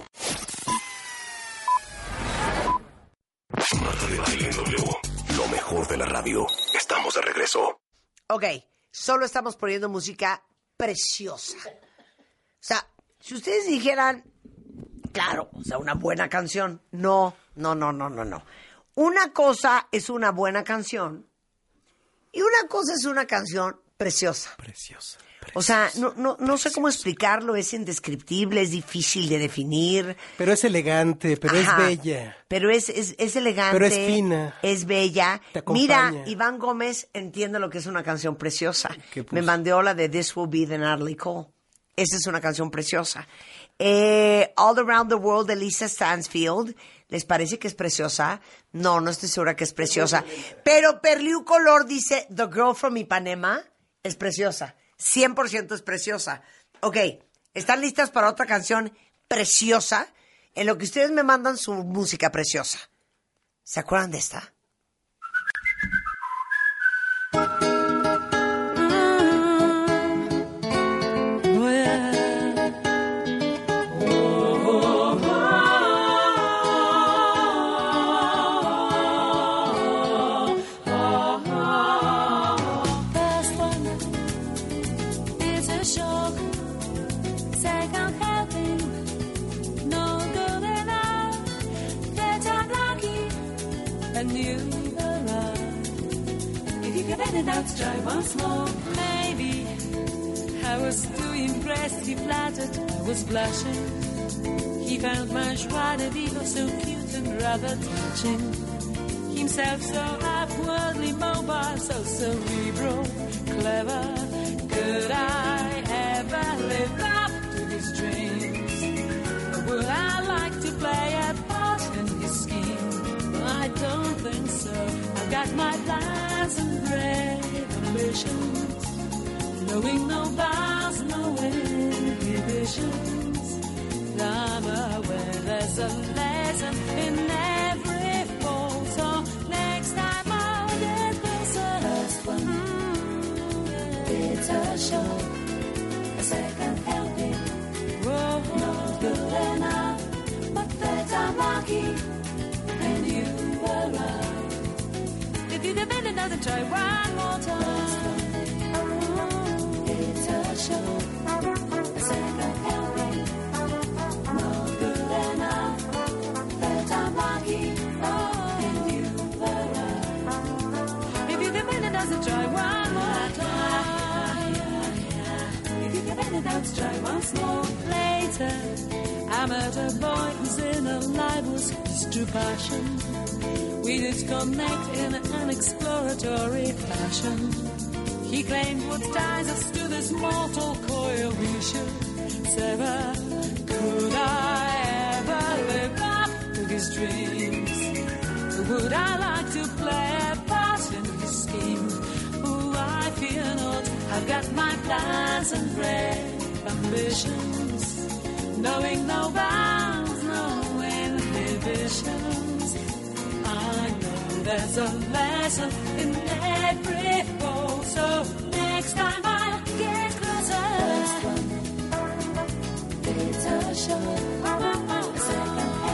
Marta de Baile en W. Lo mejor de la radio. Estamos de regreso. Ok, solo estamos poniendo música preciosa. O sea, si ustedes dijeran, claro, o sea, una buena canción. No. Una cosa es una buena canción y una cosa es una canción preciosa. Preciosa. O sea, no sé cómo explicarlo, es indescriptible, es difícil de definir. Pero es elegante, pero Ajá. es bella. Pero es elegante. Pero es fina. Es bella. Te acompaña. Mira, Iván Gómez entiende lo que es una canción preciosa. ¿Qué puso? Me mandó la de This Will Be the Natalie Cole. Esa es una canción preciosa. All Around the World de Lisa Stansfield. ¿Les parece que es preciosa? No estoy segura que es preciosa. Pero Perliu Color dice The Girl from Ipanema es preciosa. 100% es preciosa. Ok, ¿están listas para otra canción preciosa? En lo que ustedes me mandan su música preciosa. ¿Se acuerdan de esta? First one is a shock. Second helping, no good enough. Third I'm lucky, and you arrive. If you give any doubts, try once more. Maybe I was too impressed. He flattered, I was blushing. He found my joie de vivre so cute and rather touching. Himself so upwardly mobile, so cerebral, clever. Could I ever live up to his dreams? Or would I like to play a part in his scheme? I don't think so. I've got my plans and brave ambitions, knowing no bounds, no inhibitions. I'm aware there's a lesson in every fall, so next time I'll get closer. First one, it's a show. A second helping, not good enough. But third I'm lucky, and you arrive. If you give in another try one more time. It's a show. A second helping. Not good enough, but I'm lucky, and you arrive. If you give in a dozen, try one more time. If you give in a dozen, try once more. Later, I met a boy who's in a libelous true passion. We did connect in an exploratory fashion. He claimed what ties us to this mortal coil we should sever. Could I ever live up to his dreams? Would I like to play a part in his scheme? Oh, I fear not. I've got my plans and brave ambitions, knowing no bounds, no inhibitions. I know there's a lesson in every fall, so next time I'll get closer. It's a show. A second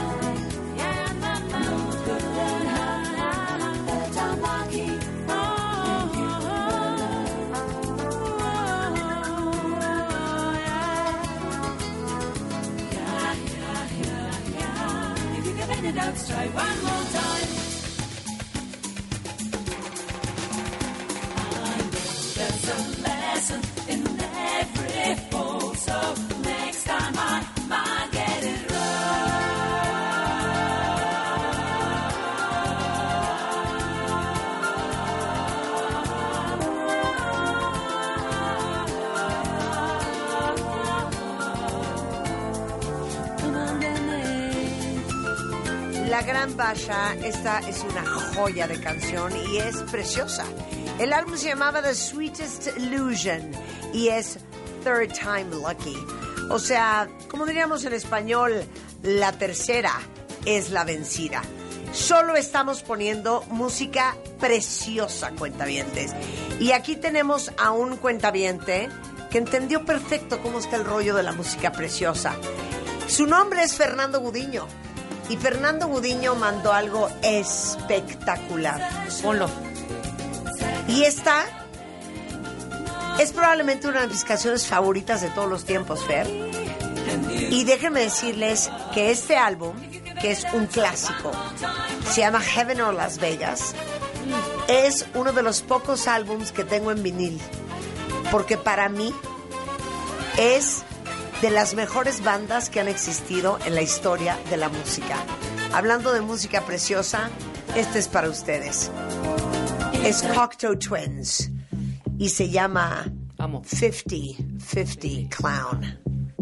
try one more time. I know there's a lesson in every fall, so next time I might get it La Gran Basha, esta es una joya de canción y es preciosa. El álbum se llamaba The Sweetest Illusion y es Third Time Lucky. O sea, como diríamos en español, la tercera es la vencida. Solo estamos poniendo música preciosa, cuentavientes. Y aquí tenemos a un cuentaviente que entendió perfecto cómo está el rollo de la música preciosa. Su nombre es Fernando Gudiño. Y Fernando Gudiño mandó algo espectacular. Ponlo. Y esta es probablemente una de mis canciones favoritas de todos los tiempos, Fer. Y déjenme decirles que este álbum, que es un clásico, se llama Heaven or Las Vegas, es uno de los pocos álbums que tengo en vinil. Porque para mí es de las mejores bandas que han existido en la historia de la música. Hablando de música preciosa, este es para ustedes. Es Cocteau Twins y se llama 50-50 Clown.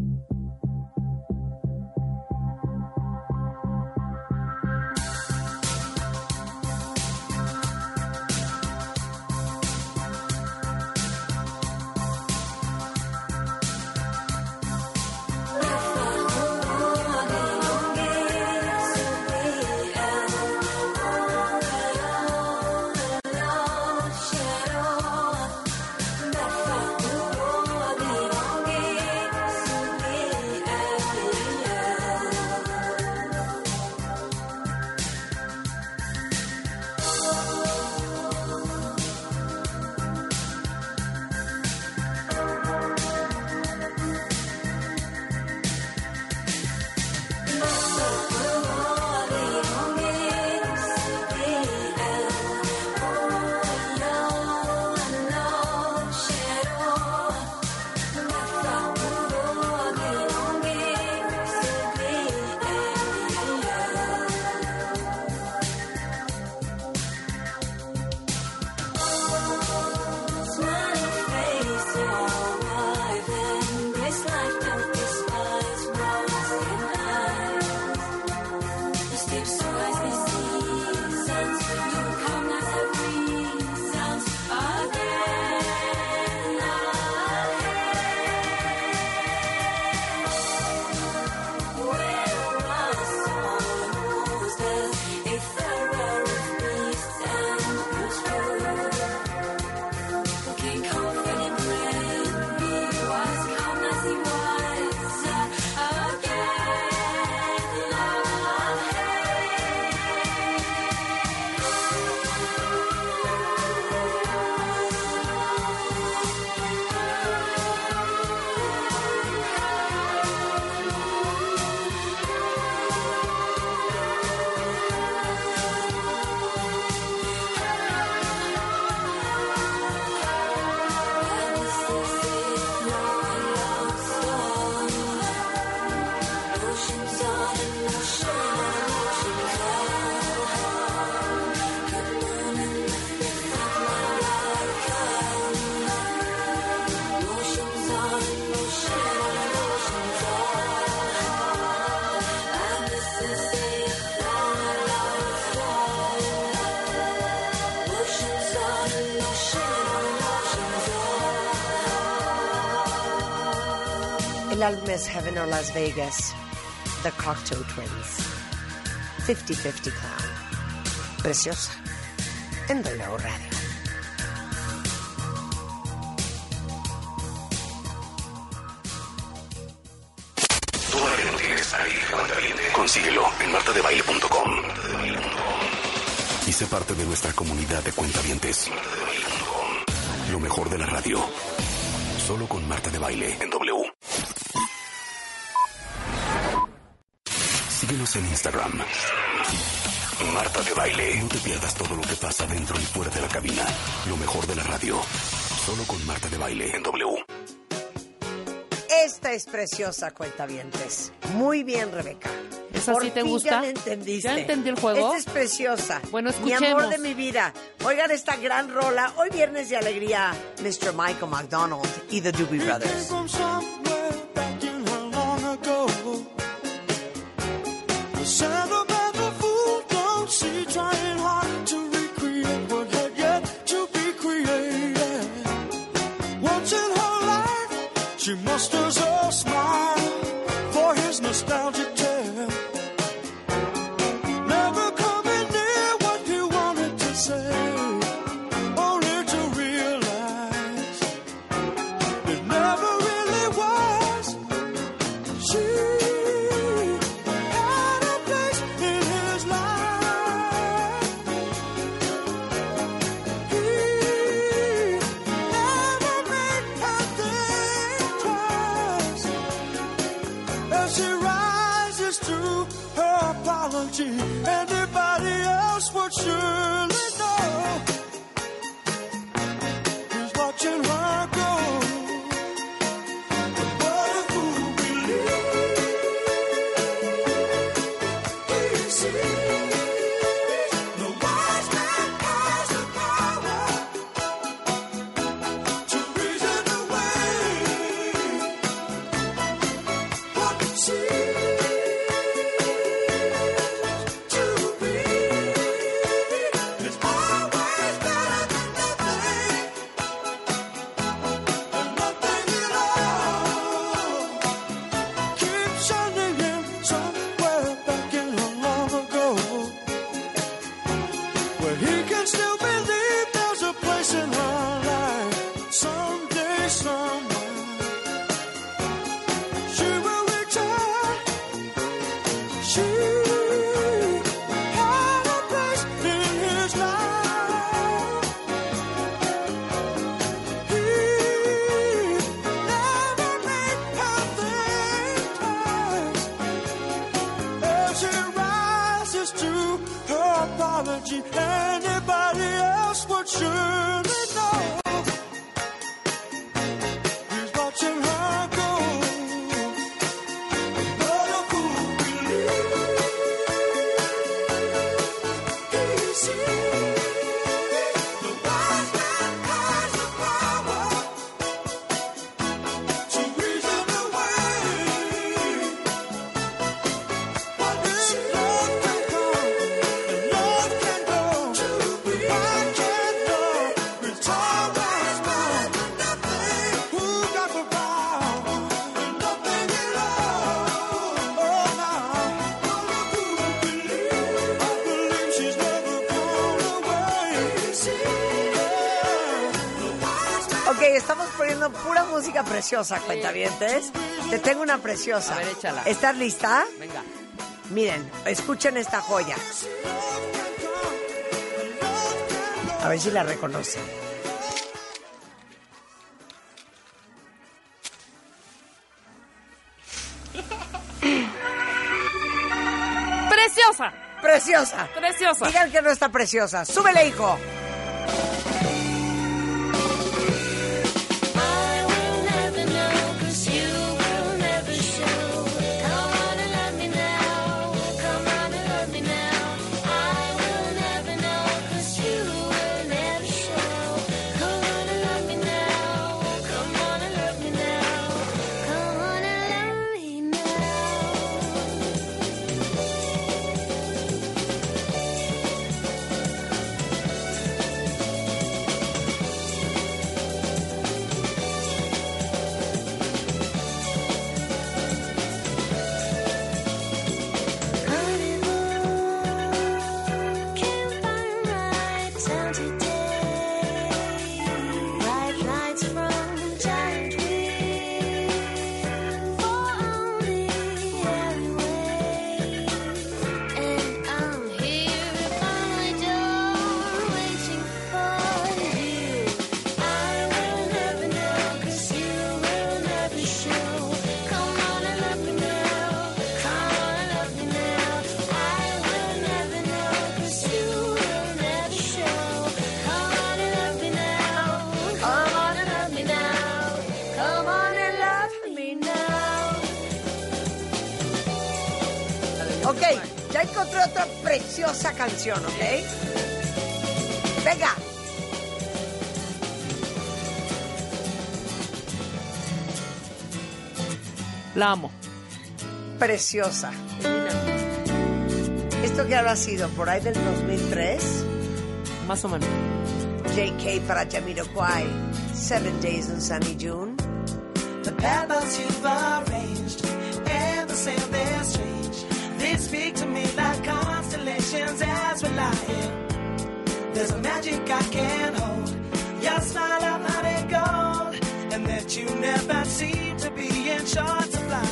El álbum es Heaven or Las Vegas, The Cocteau Twins, 50-50 Clown. Preciosa, en W Radio. Todavía no tienes a Erika Cuentaliente. Consíguelo en martadebaile.com. Y sé parte de nuestra comunidad de cuentavientes. Lo mejor de la radio. Solo con Marta de Baile en W. Síguenos en Instagram. Marta de Baile. No te pierdas todo lo que pasa dentro y fuera de la cabina. Lo mejor de la radio. Solo con Marta de Baile en W. Esta es preciosa, cuentavientes. Muy bien, Rebeca. ¿Esa sí te gusta? Ya la entendiste. ¿Ya entendí el juego? Esta es preciosa. Bueno, Mi escuchemos. amor de mi vida. Oigan esta gran rola. Hoy viernes de alegría, Mr. Michael McDonald y The Doobie Brothers. From somewhere back in how long ago. The sentimental fool don't see, trying hard to recreate what had yet to be created. Once in her life, she musters a smile for his nostalgic tale. Never coming near what he wanted to say, only to realize it never really was. She had a place in his life. He never made her think twice. As she rises to her apology, anybody else would surely know. He's watching her go. What a fool believes he sees. The wise man has the power to reason away what seems to be is always better than nothing, and nothing at all. Keep shining in somewhere back in a long ago, where he can still believe there's a place in her life. Someday, somewhere, she will return. She had a place in his life. He never made her think twice. As she rises to her apology, anybody else would surely know. He's watching her go. What a fool believes he sees. The wise man has the power to reason away what is love can come and love can go. I can't know it's always better than nothing. Who got the power and nothing at all? Oh, now, what a fool believes. I believe she's never gone away. Ok, estamos poniendo pura música preciosa, cuentavientes. Te tengo una preciosa. A ver, échala. ¿Estás lista? Venga. Miren, escuchen esta joya. A ver si la reconocen. ¡Preciosa! ¡Preciosa! ¡Preciosa! Digan que no está preciosa. ¡Súbele, hijo! I will never know, 'cause you will never show. Come on and love me now. Come on and love me now. I will never know, 'cause you will never show. Come on and love me now. Come on and love me now. Come on and love me now. Ok, ya encontré otra preciosa canción, ¿ok? Venga. La amo. Preciosa. ¿Esto qué habrá sido? ¿Por ahí del 2003? Más o menos. JK para Jamiroquai, 7 Days in Sunny June. The patterns you've arranged and the same they're strange. They speak to me like constellations as we lie. There's a magic I can't hold. Your smile of honey gold, and that you never seem to be in short supply.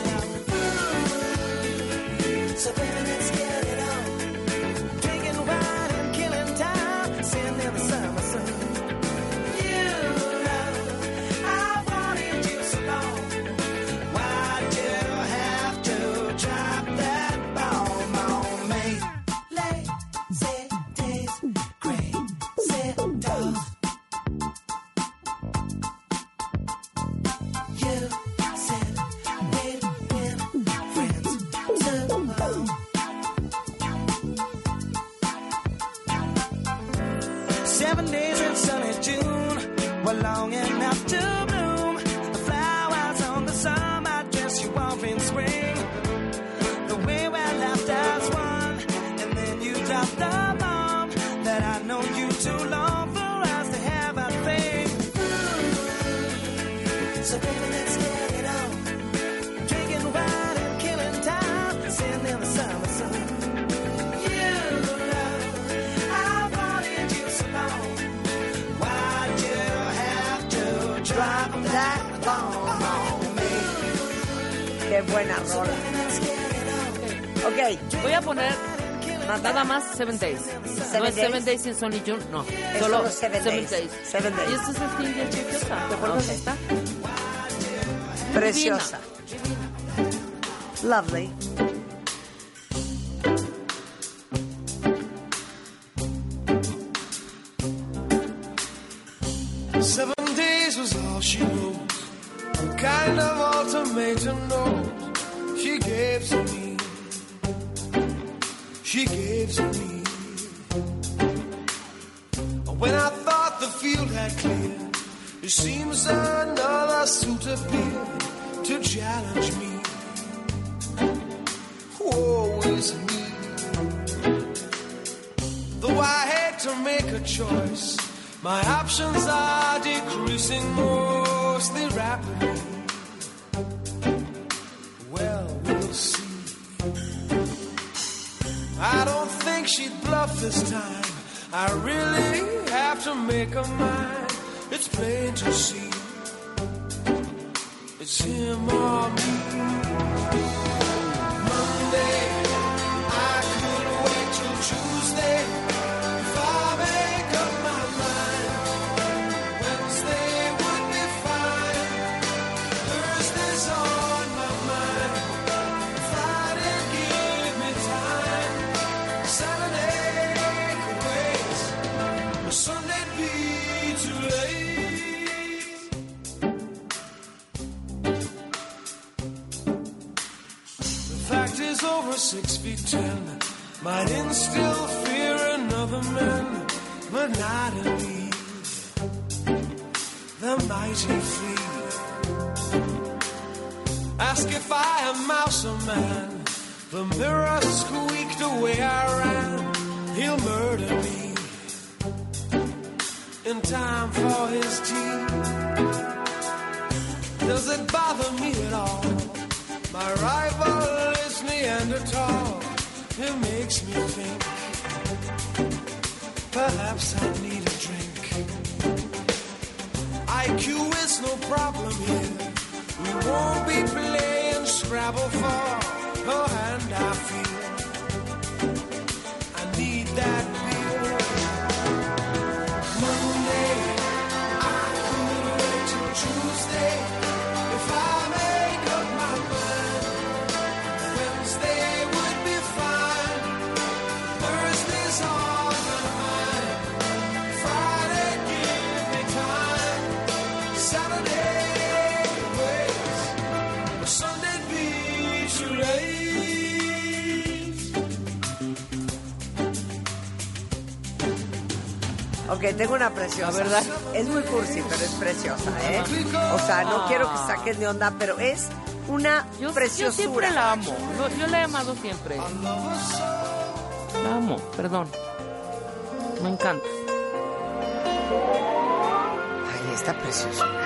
So baby, let's get it on. Drinking wine and killing time, sitting in the summer sun. You know I wanted you so long. Why'd you have to drop that bomb on me? Lazy days, crazy dogs. You said we'd been friends too long. 7 days in sunny June were long enough to bloom. The flowers on the summer dress you wore in spring. The way we laughed as one, and then you dropped the bomb that I know you too long for us to have a thing. So baby, let's get it on. Drinking wine and killing time, sitting in the summer sun. You know I wanted you so long. Why'd you have to drop that bomb on me? Qué buena rola. Ok, voy a poner nada más 7 Days. No es 7 Days in Sunny June, no. Es Solo solo 7 Days. Days. 7 Days. Y esto es el fin de Chiquita. ¿Te acuerdas de esta? Preciosa. Lovely. Seven days was all she wrote. What kind of ultimatum note she gave to me. She gave to me. When I thought the field had cleared, it seems another suit appeared to challenge me. Woe is me. Though I hate to make a choice, my options are decreasing mostly rapidly. Well, we'll see. I don't think she'd bluff this time. I really have to make her mine. It's plain to see. It's him or me. Monday, I could wait till Tuesday. If I make up my mind, Wednesday would be fine. Thursday's on my mind. Friday, give me time. Saturday could wait. Sunday'd be too late. The fact is, over 6 feet 10 might instill fear in other men, but not in me. The mighty flee. Ask if I am mouse or man. The mirror squeaked the way I ran. He'll murder me in time for his tea. Does it bother me at all? My rival is Neanderthal. It makes me think perhaps I need a drink. IQ is no problem here. We won't be playing Scrabble for her hand, I feel. I need that beer. Monday, I could wait till Tuesday. If I make up my mind, Wednesday would be fine. Thursday's on my mind. Friday, give me time. Saturday, wait. Sunday'd be too late. Ok, tengo una preciosa. La verdad. Es muy cursi, pero es preciosa, ¿eh? O sea, no quiero que saquen de onda, pero es una preciosura. Yo siempre la amo. Yo la he amado siempre. La amo, perdón. Me encanta. Ay, esta preciosura.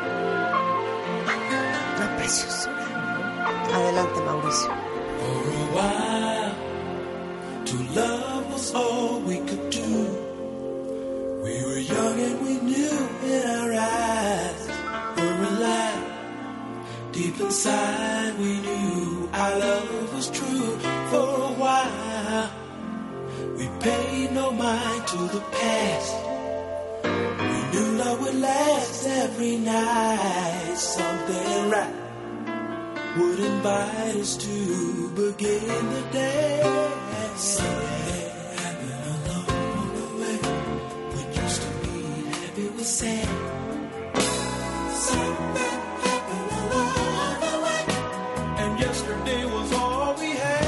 Una preciosura. Adelante, Mauricio. For a while, to love was all we could do. We were young and we knew in our eyes were alive. Deep inside we knew our love was true. For a while, we paid no mind to the past. We knew love would last every night. Something right would invite us to begin the day. Something happened along the way. We used to be happy, we said. Something happened along the way. And yesterday was all we had.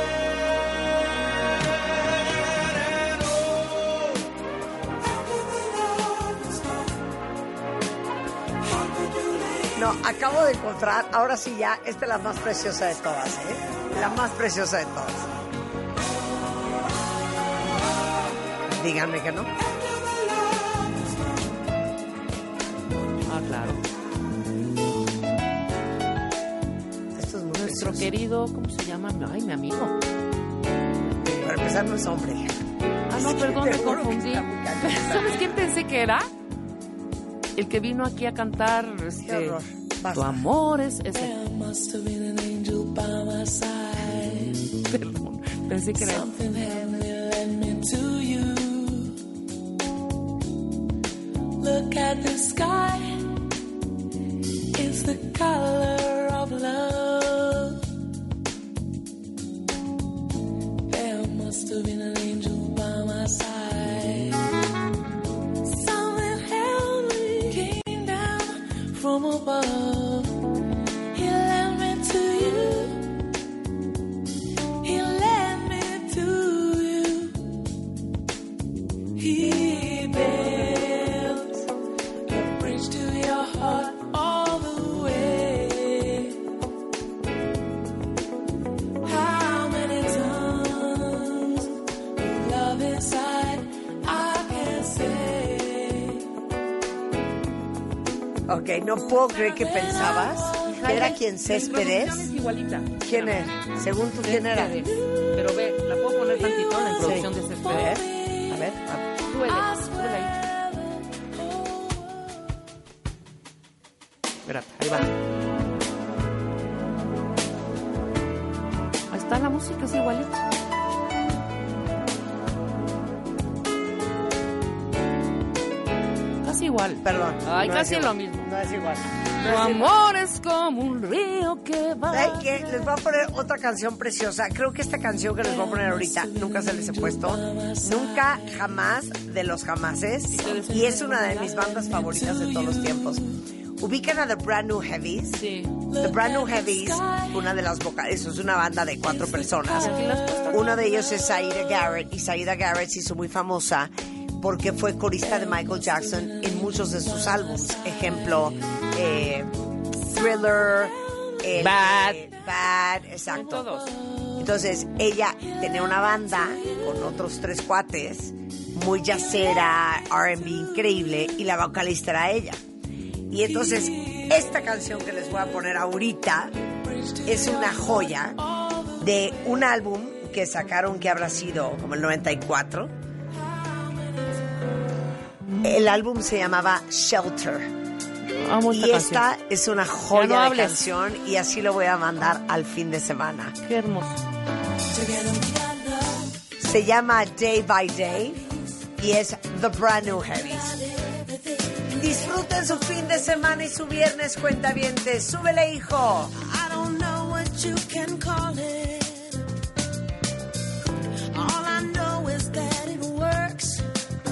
And oh, how could we love this love? How could you leave? No, acabo de encontrar, ahora sí ya, esta es la más preciosa de todas, ¿eh? La más preciosa de todas. Díganme que no. Ah, claro. Esto es muy Nuestro precioso. querido, ¿cómo se llama? Ay, mi amigo. Para empezar, no es hombre. Ah, no, perdón, Te me juro que confundí. está muy cañón. ¿Sabes quién pensé que era? El que vino aquí a cantar, Qué horror. Tu amor es ese. There must have been an angel by my side. Perdón, pensé que era él. Something heavenly led me to you. Look at the sky. It's the color of love. There must have been an angel by my side. Something heavenly came down from above. He led me to you. He led me to you. He built a bridge to your heart all the way. How many tons of love inside I can say. Ok, no puedo creer que pensabas que era quien Céspedes. La introducción es igualita. ¿Quién es? Según tú, ¿quién era? Pero ve, la puedo poner tantito en la introducción Sí. de Céspedes. A ver. Súbele ahí. Espérate, ahí va. Ahí está la música, es igualita. Casi igual. Perdón. Ay, no casi es lo igual. mismo. No es igual. Tu amor es como un río que va. ¿Saben qué? Les voy a poner otra canción preciosa. Creo que esta canción que les voy a poner ahorita nunca se les he puesto. Nunca, jamás de los jamases. Y es una de mis bandas favoritas de todos los tiempos. ¿Ubican a The Brand New Heavies? Sí. The Brand New Heavies, una de las vocales, es una banda de 4 personas. Uno de ellos es Saida Garrett. Y Saida Garrett se hizo muy famosa porque fue corista de Michael Jackson en muchos de sus álbumes. Ejemplo, Thriller, Bad, exacto. Todos. Entonces, ella tenía una banda con otros 3 cuates, muy jazzera, R&B increíble, y la vocalista era ella. Y entonces, esta canción que les voy a poner ahorita es una joya de un álbum que sacaron que habrá sido como el 94. El álbum se llamaba Shelter. Amo esta Y canción. esta es una Ya joya no de hables. canción y así lo voy a mandar al fin de semana. Qué hermoso. Se llama Day by Day y es The Brand New Heavies. Disfruten su fin de semana y su viernes, cuentavientes. ¡Súbele, hijo! I don't know what you can call it. All I know is that it works.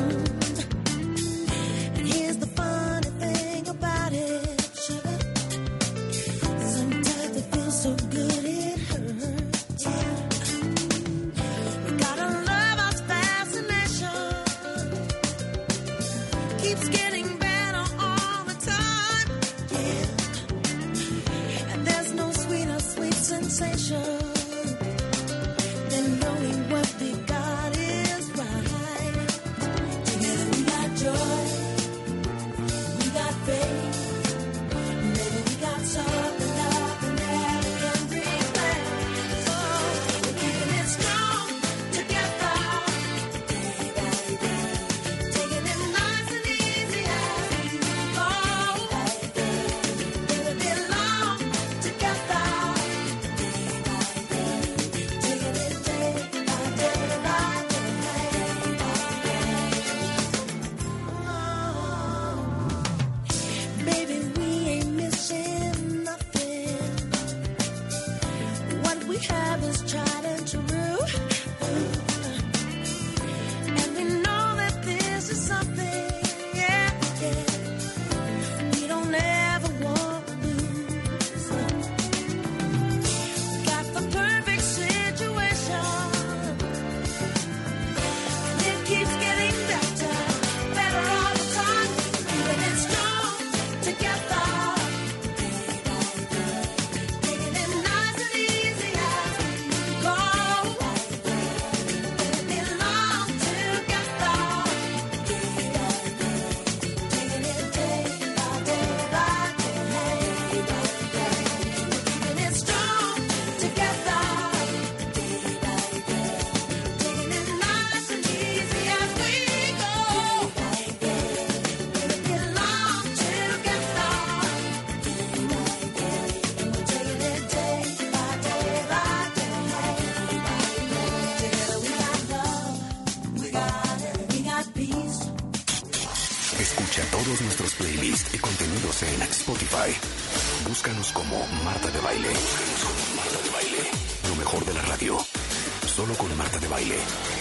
And here's the funny thing about it, sugar. Sometimes it feels so good it hurts. We gotta love our fascination. playlist y contenidos en Spotify. Búscanos como Marta de Baile. Lo mejor de la radio. Solo con Marta de Baile.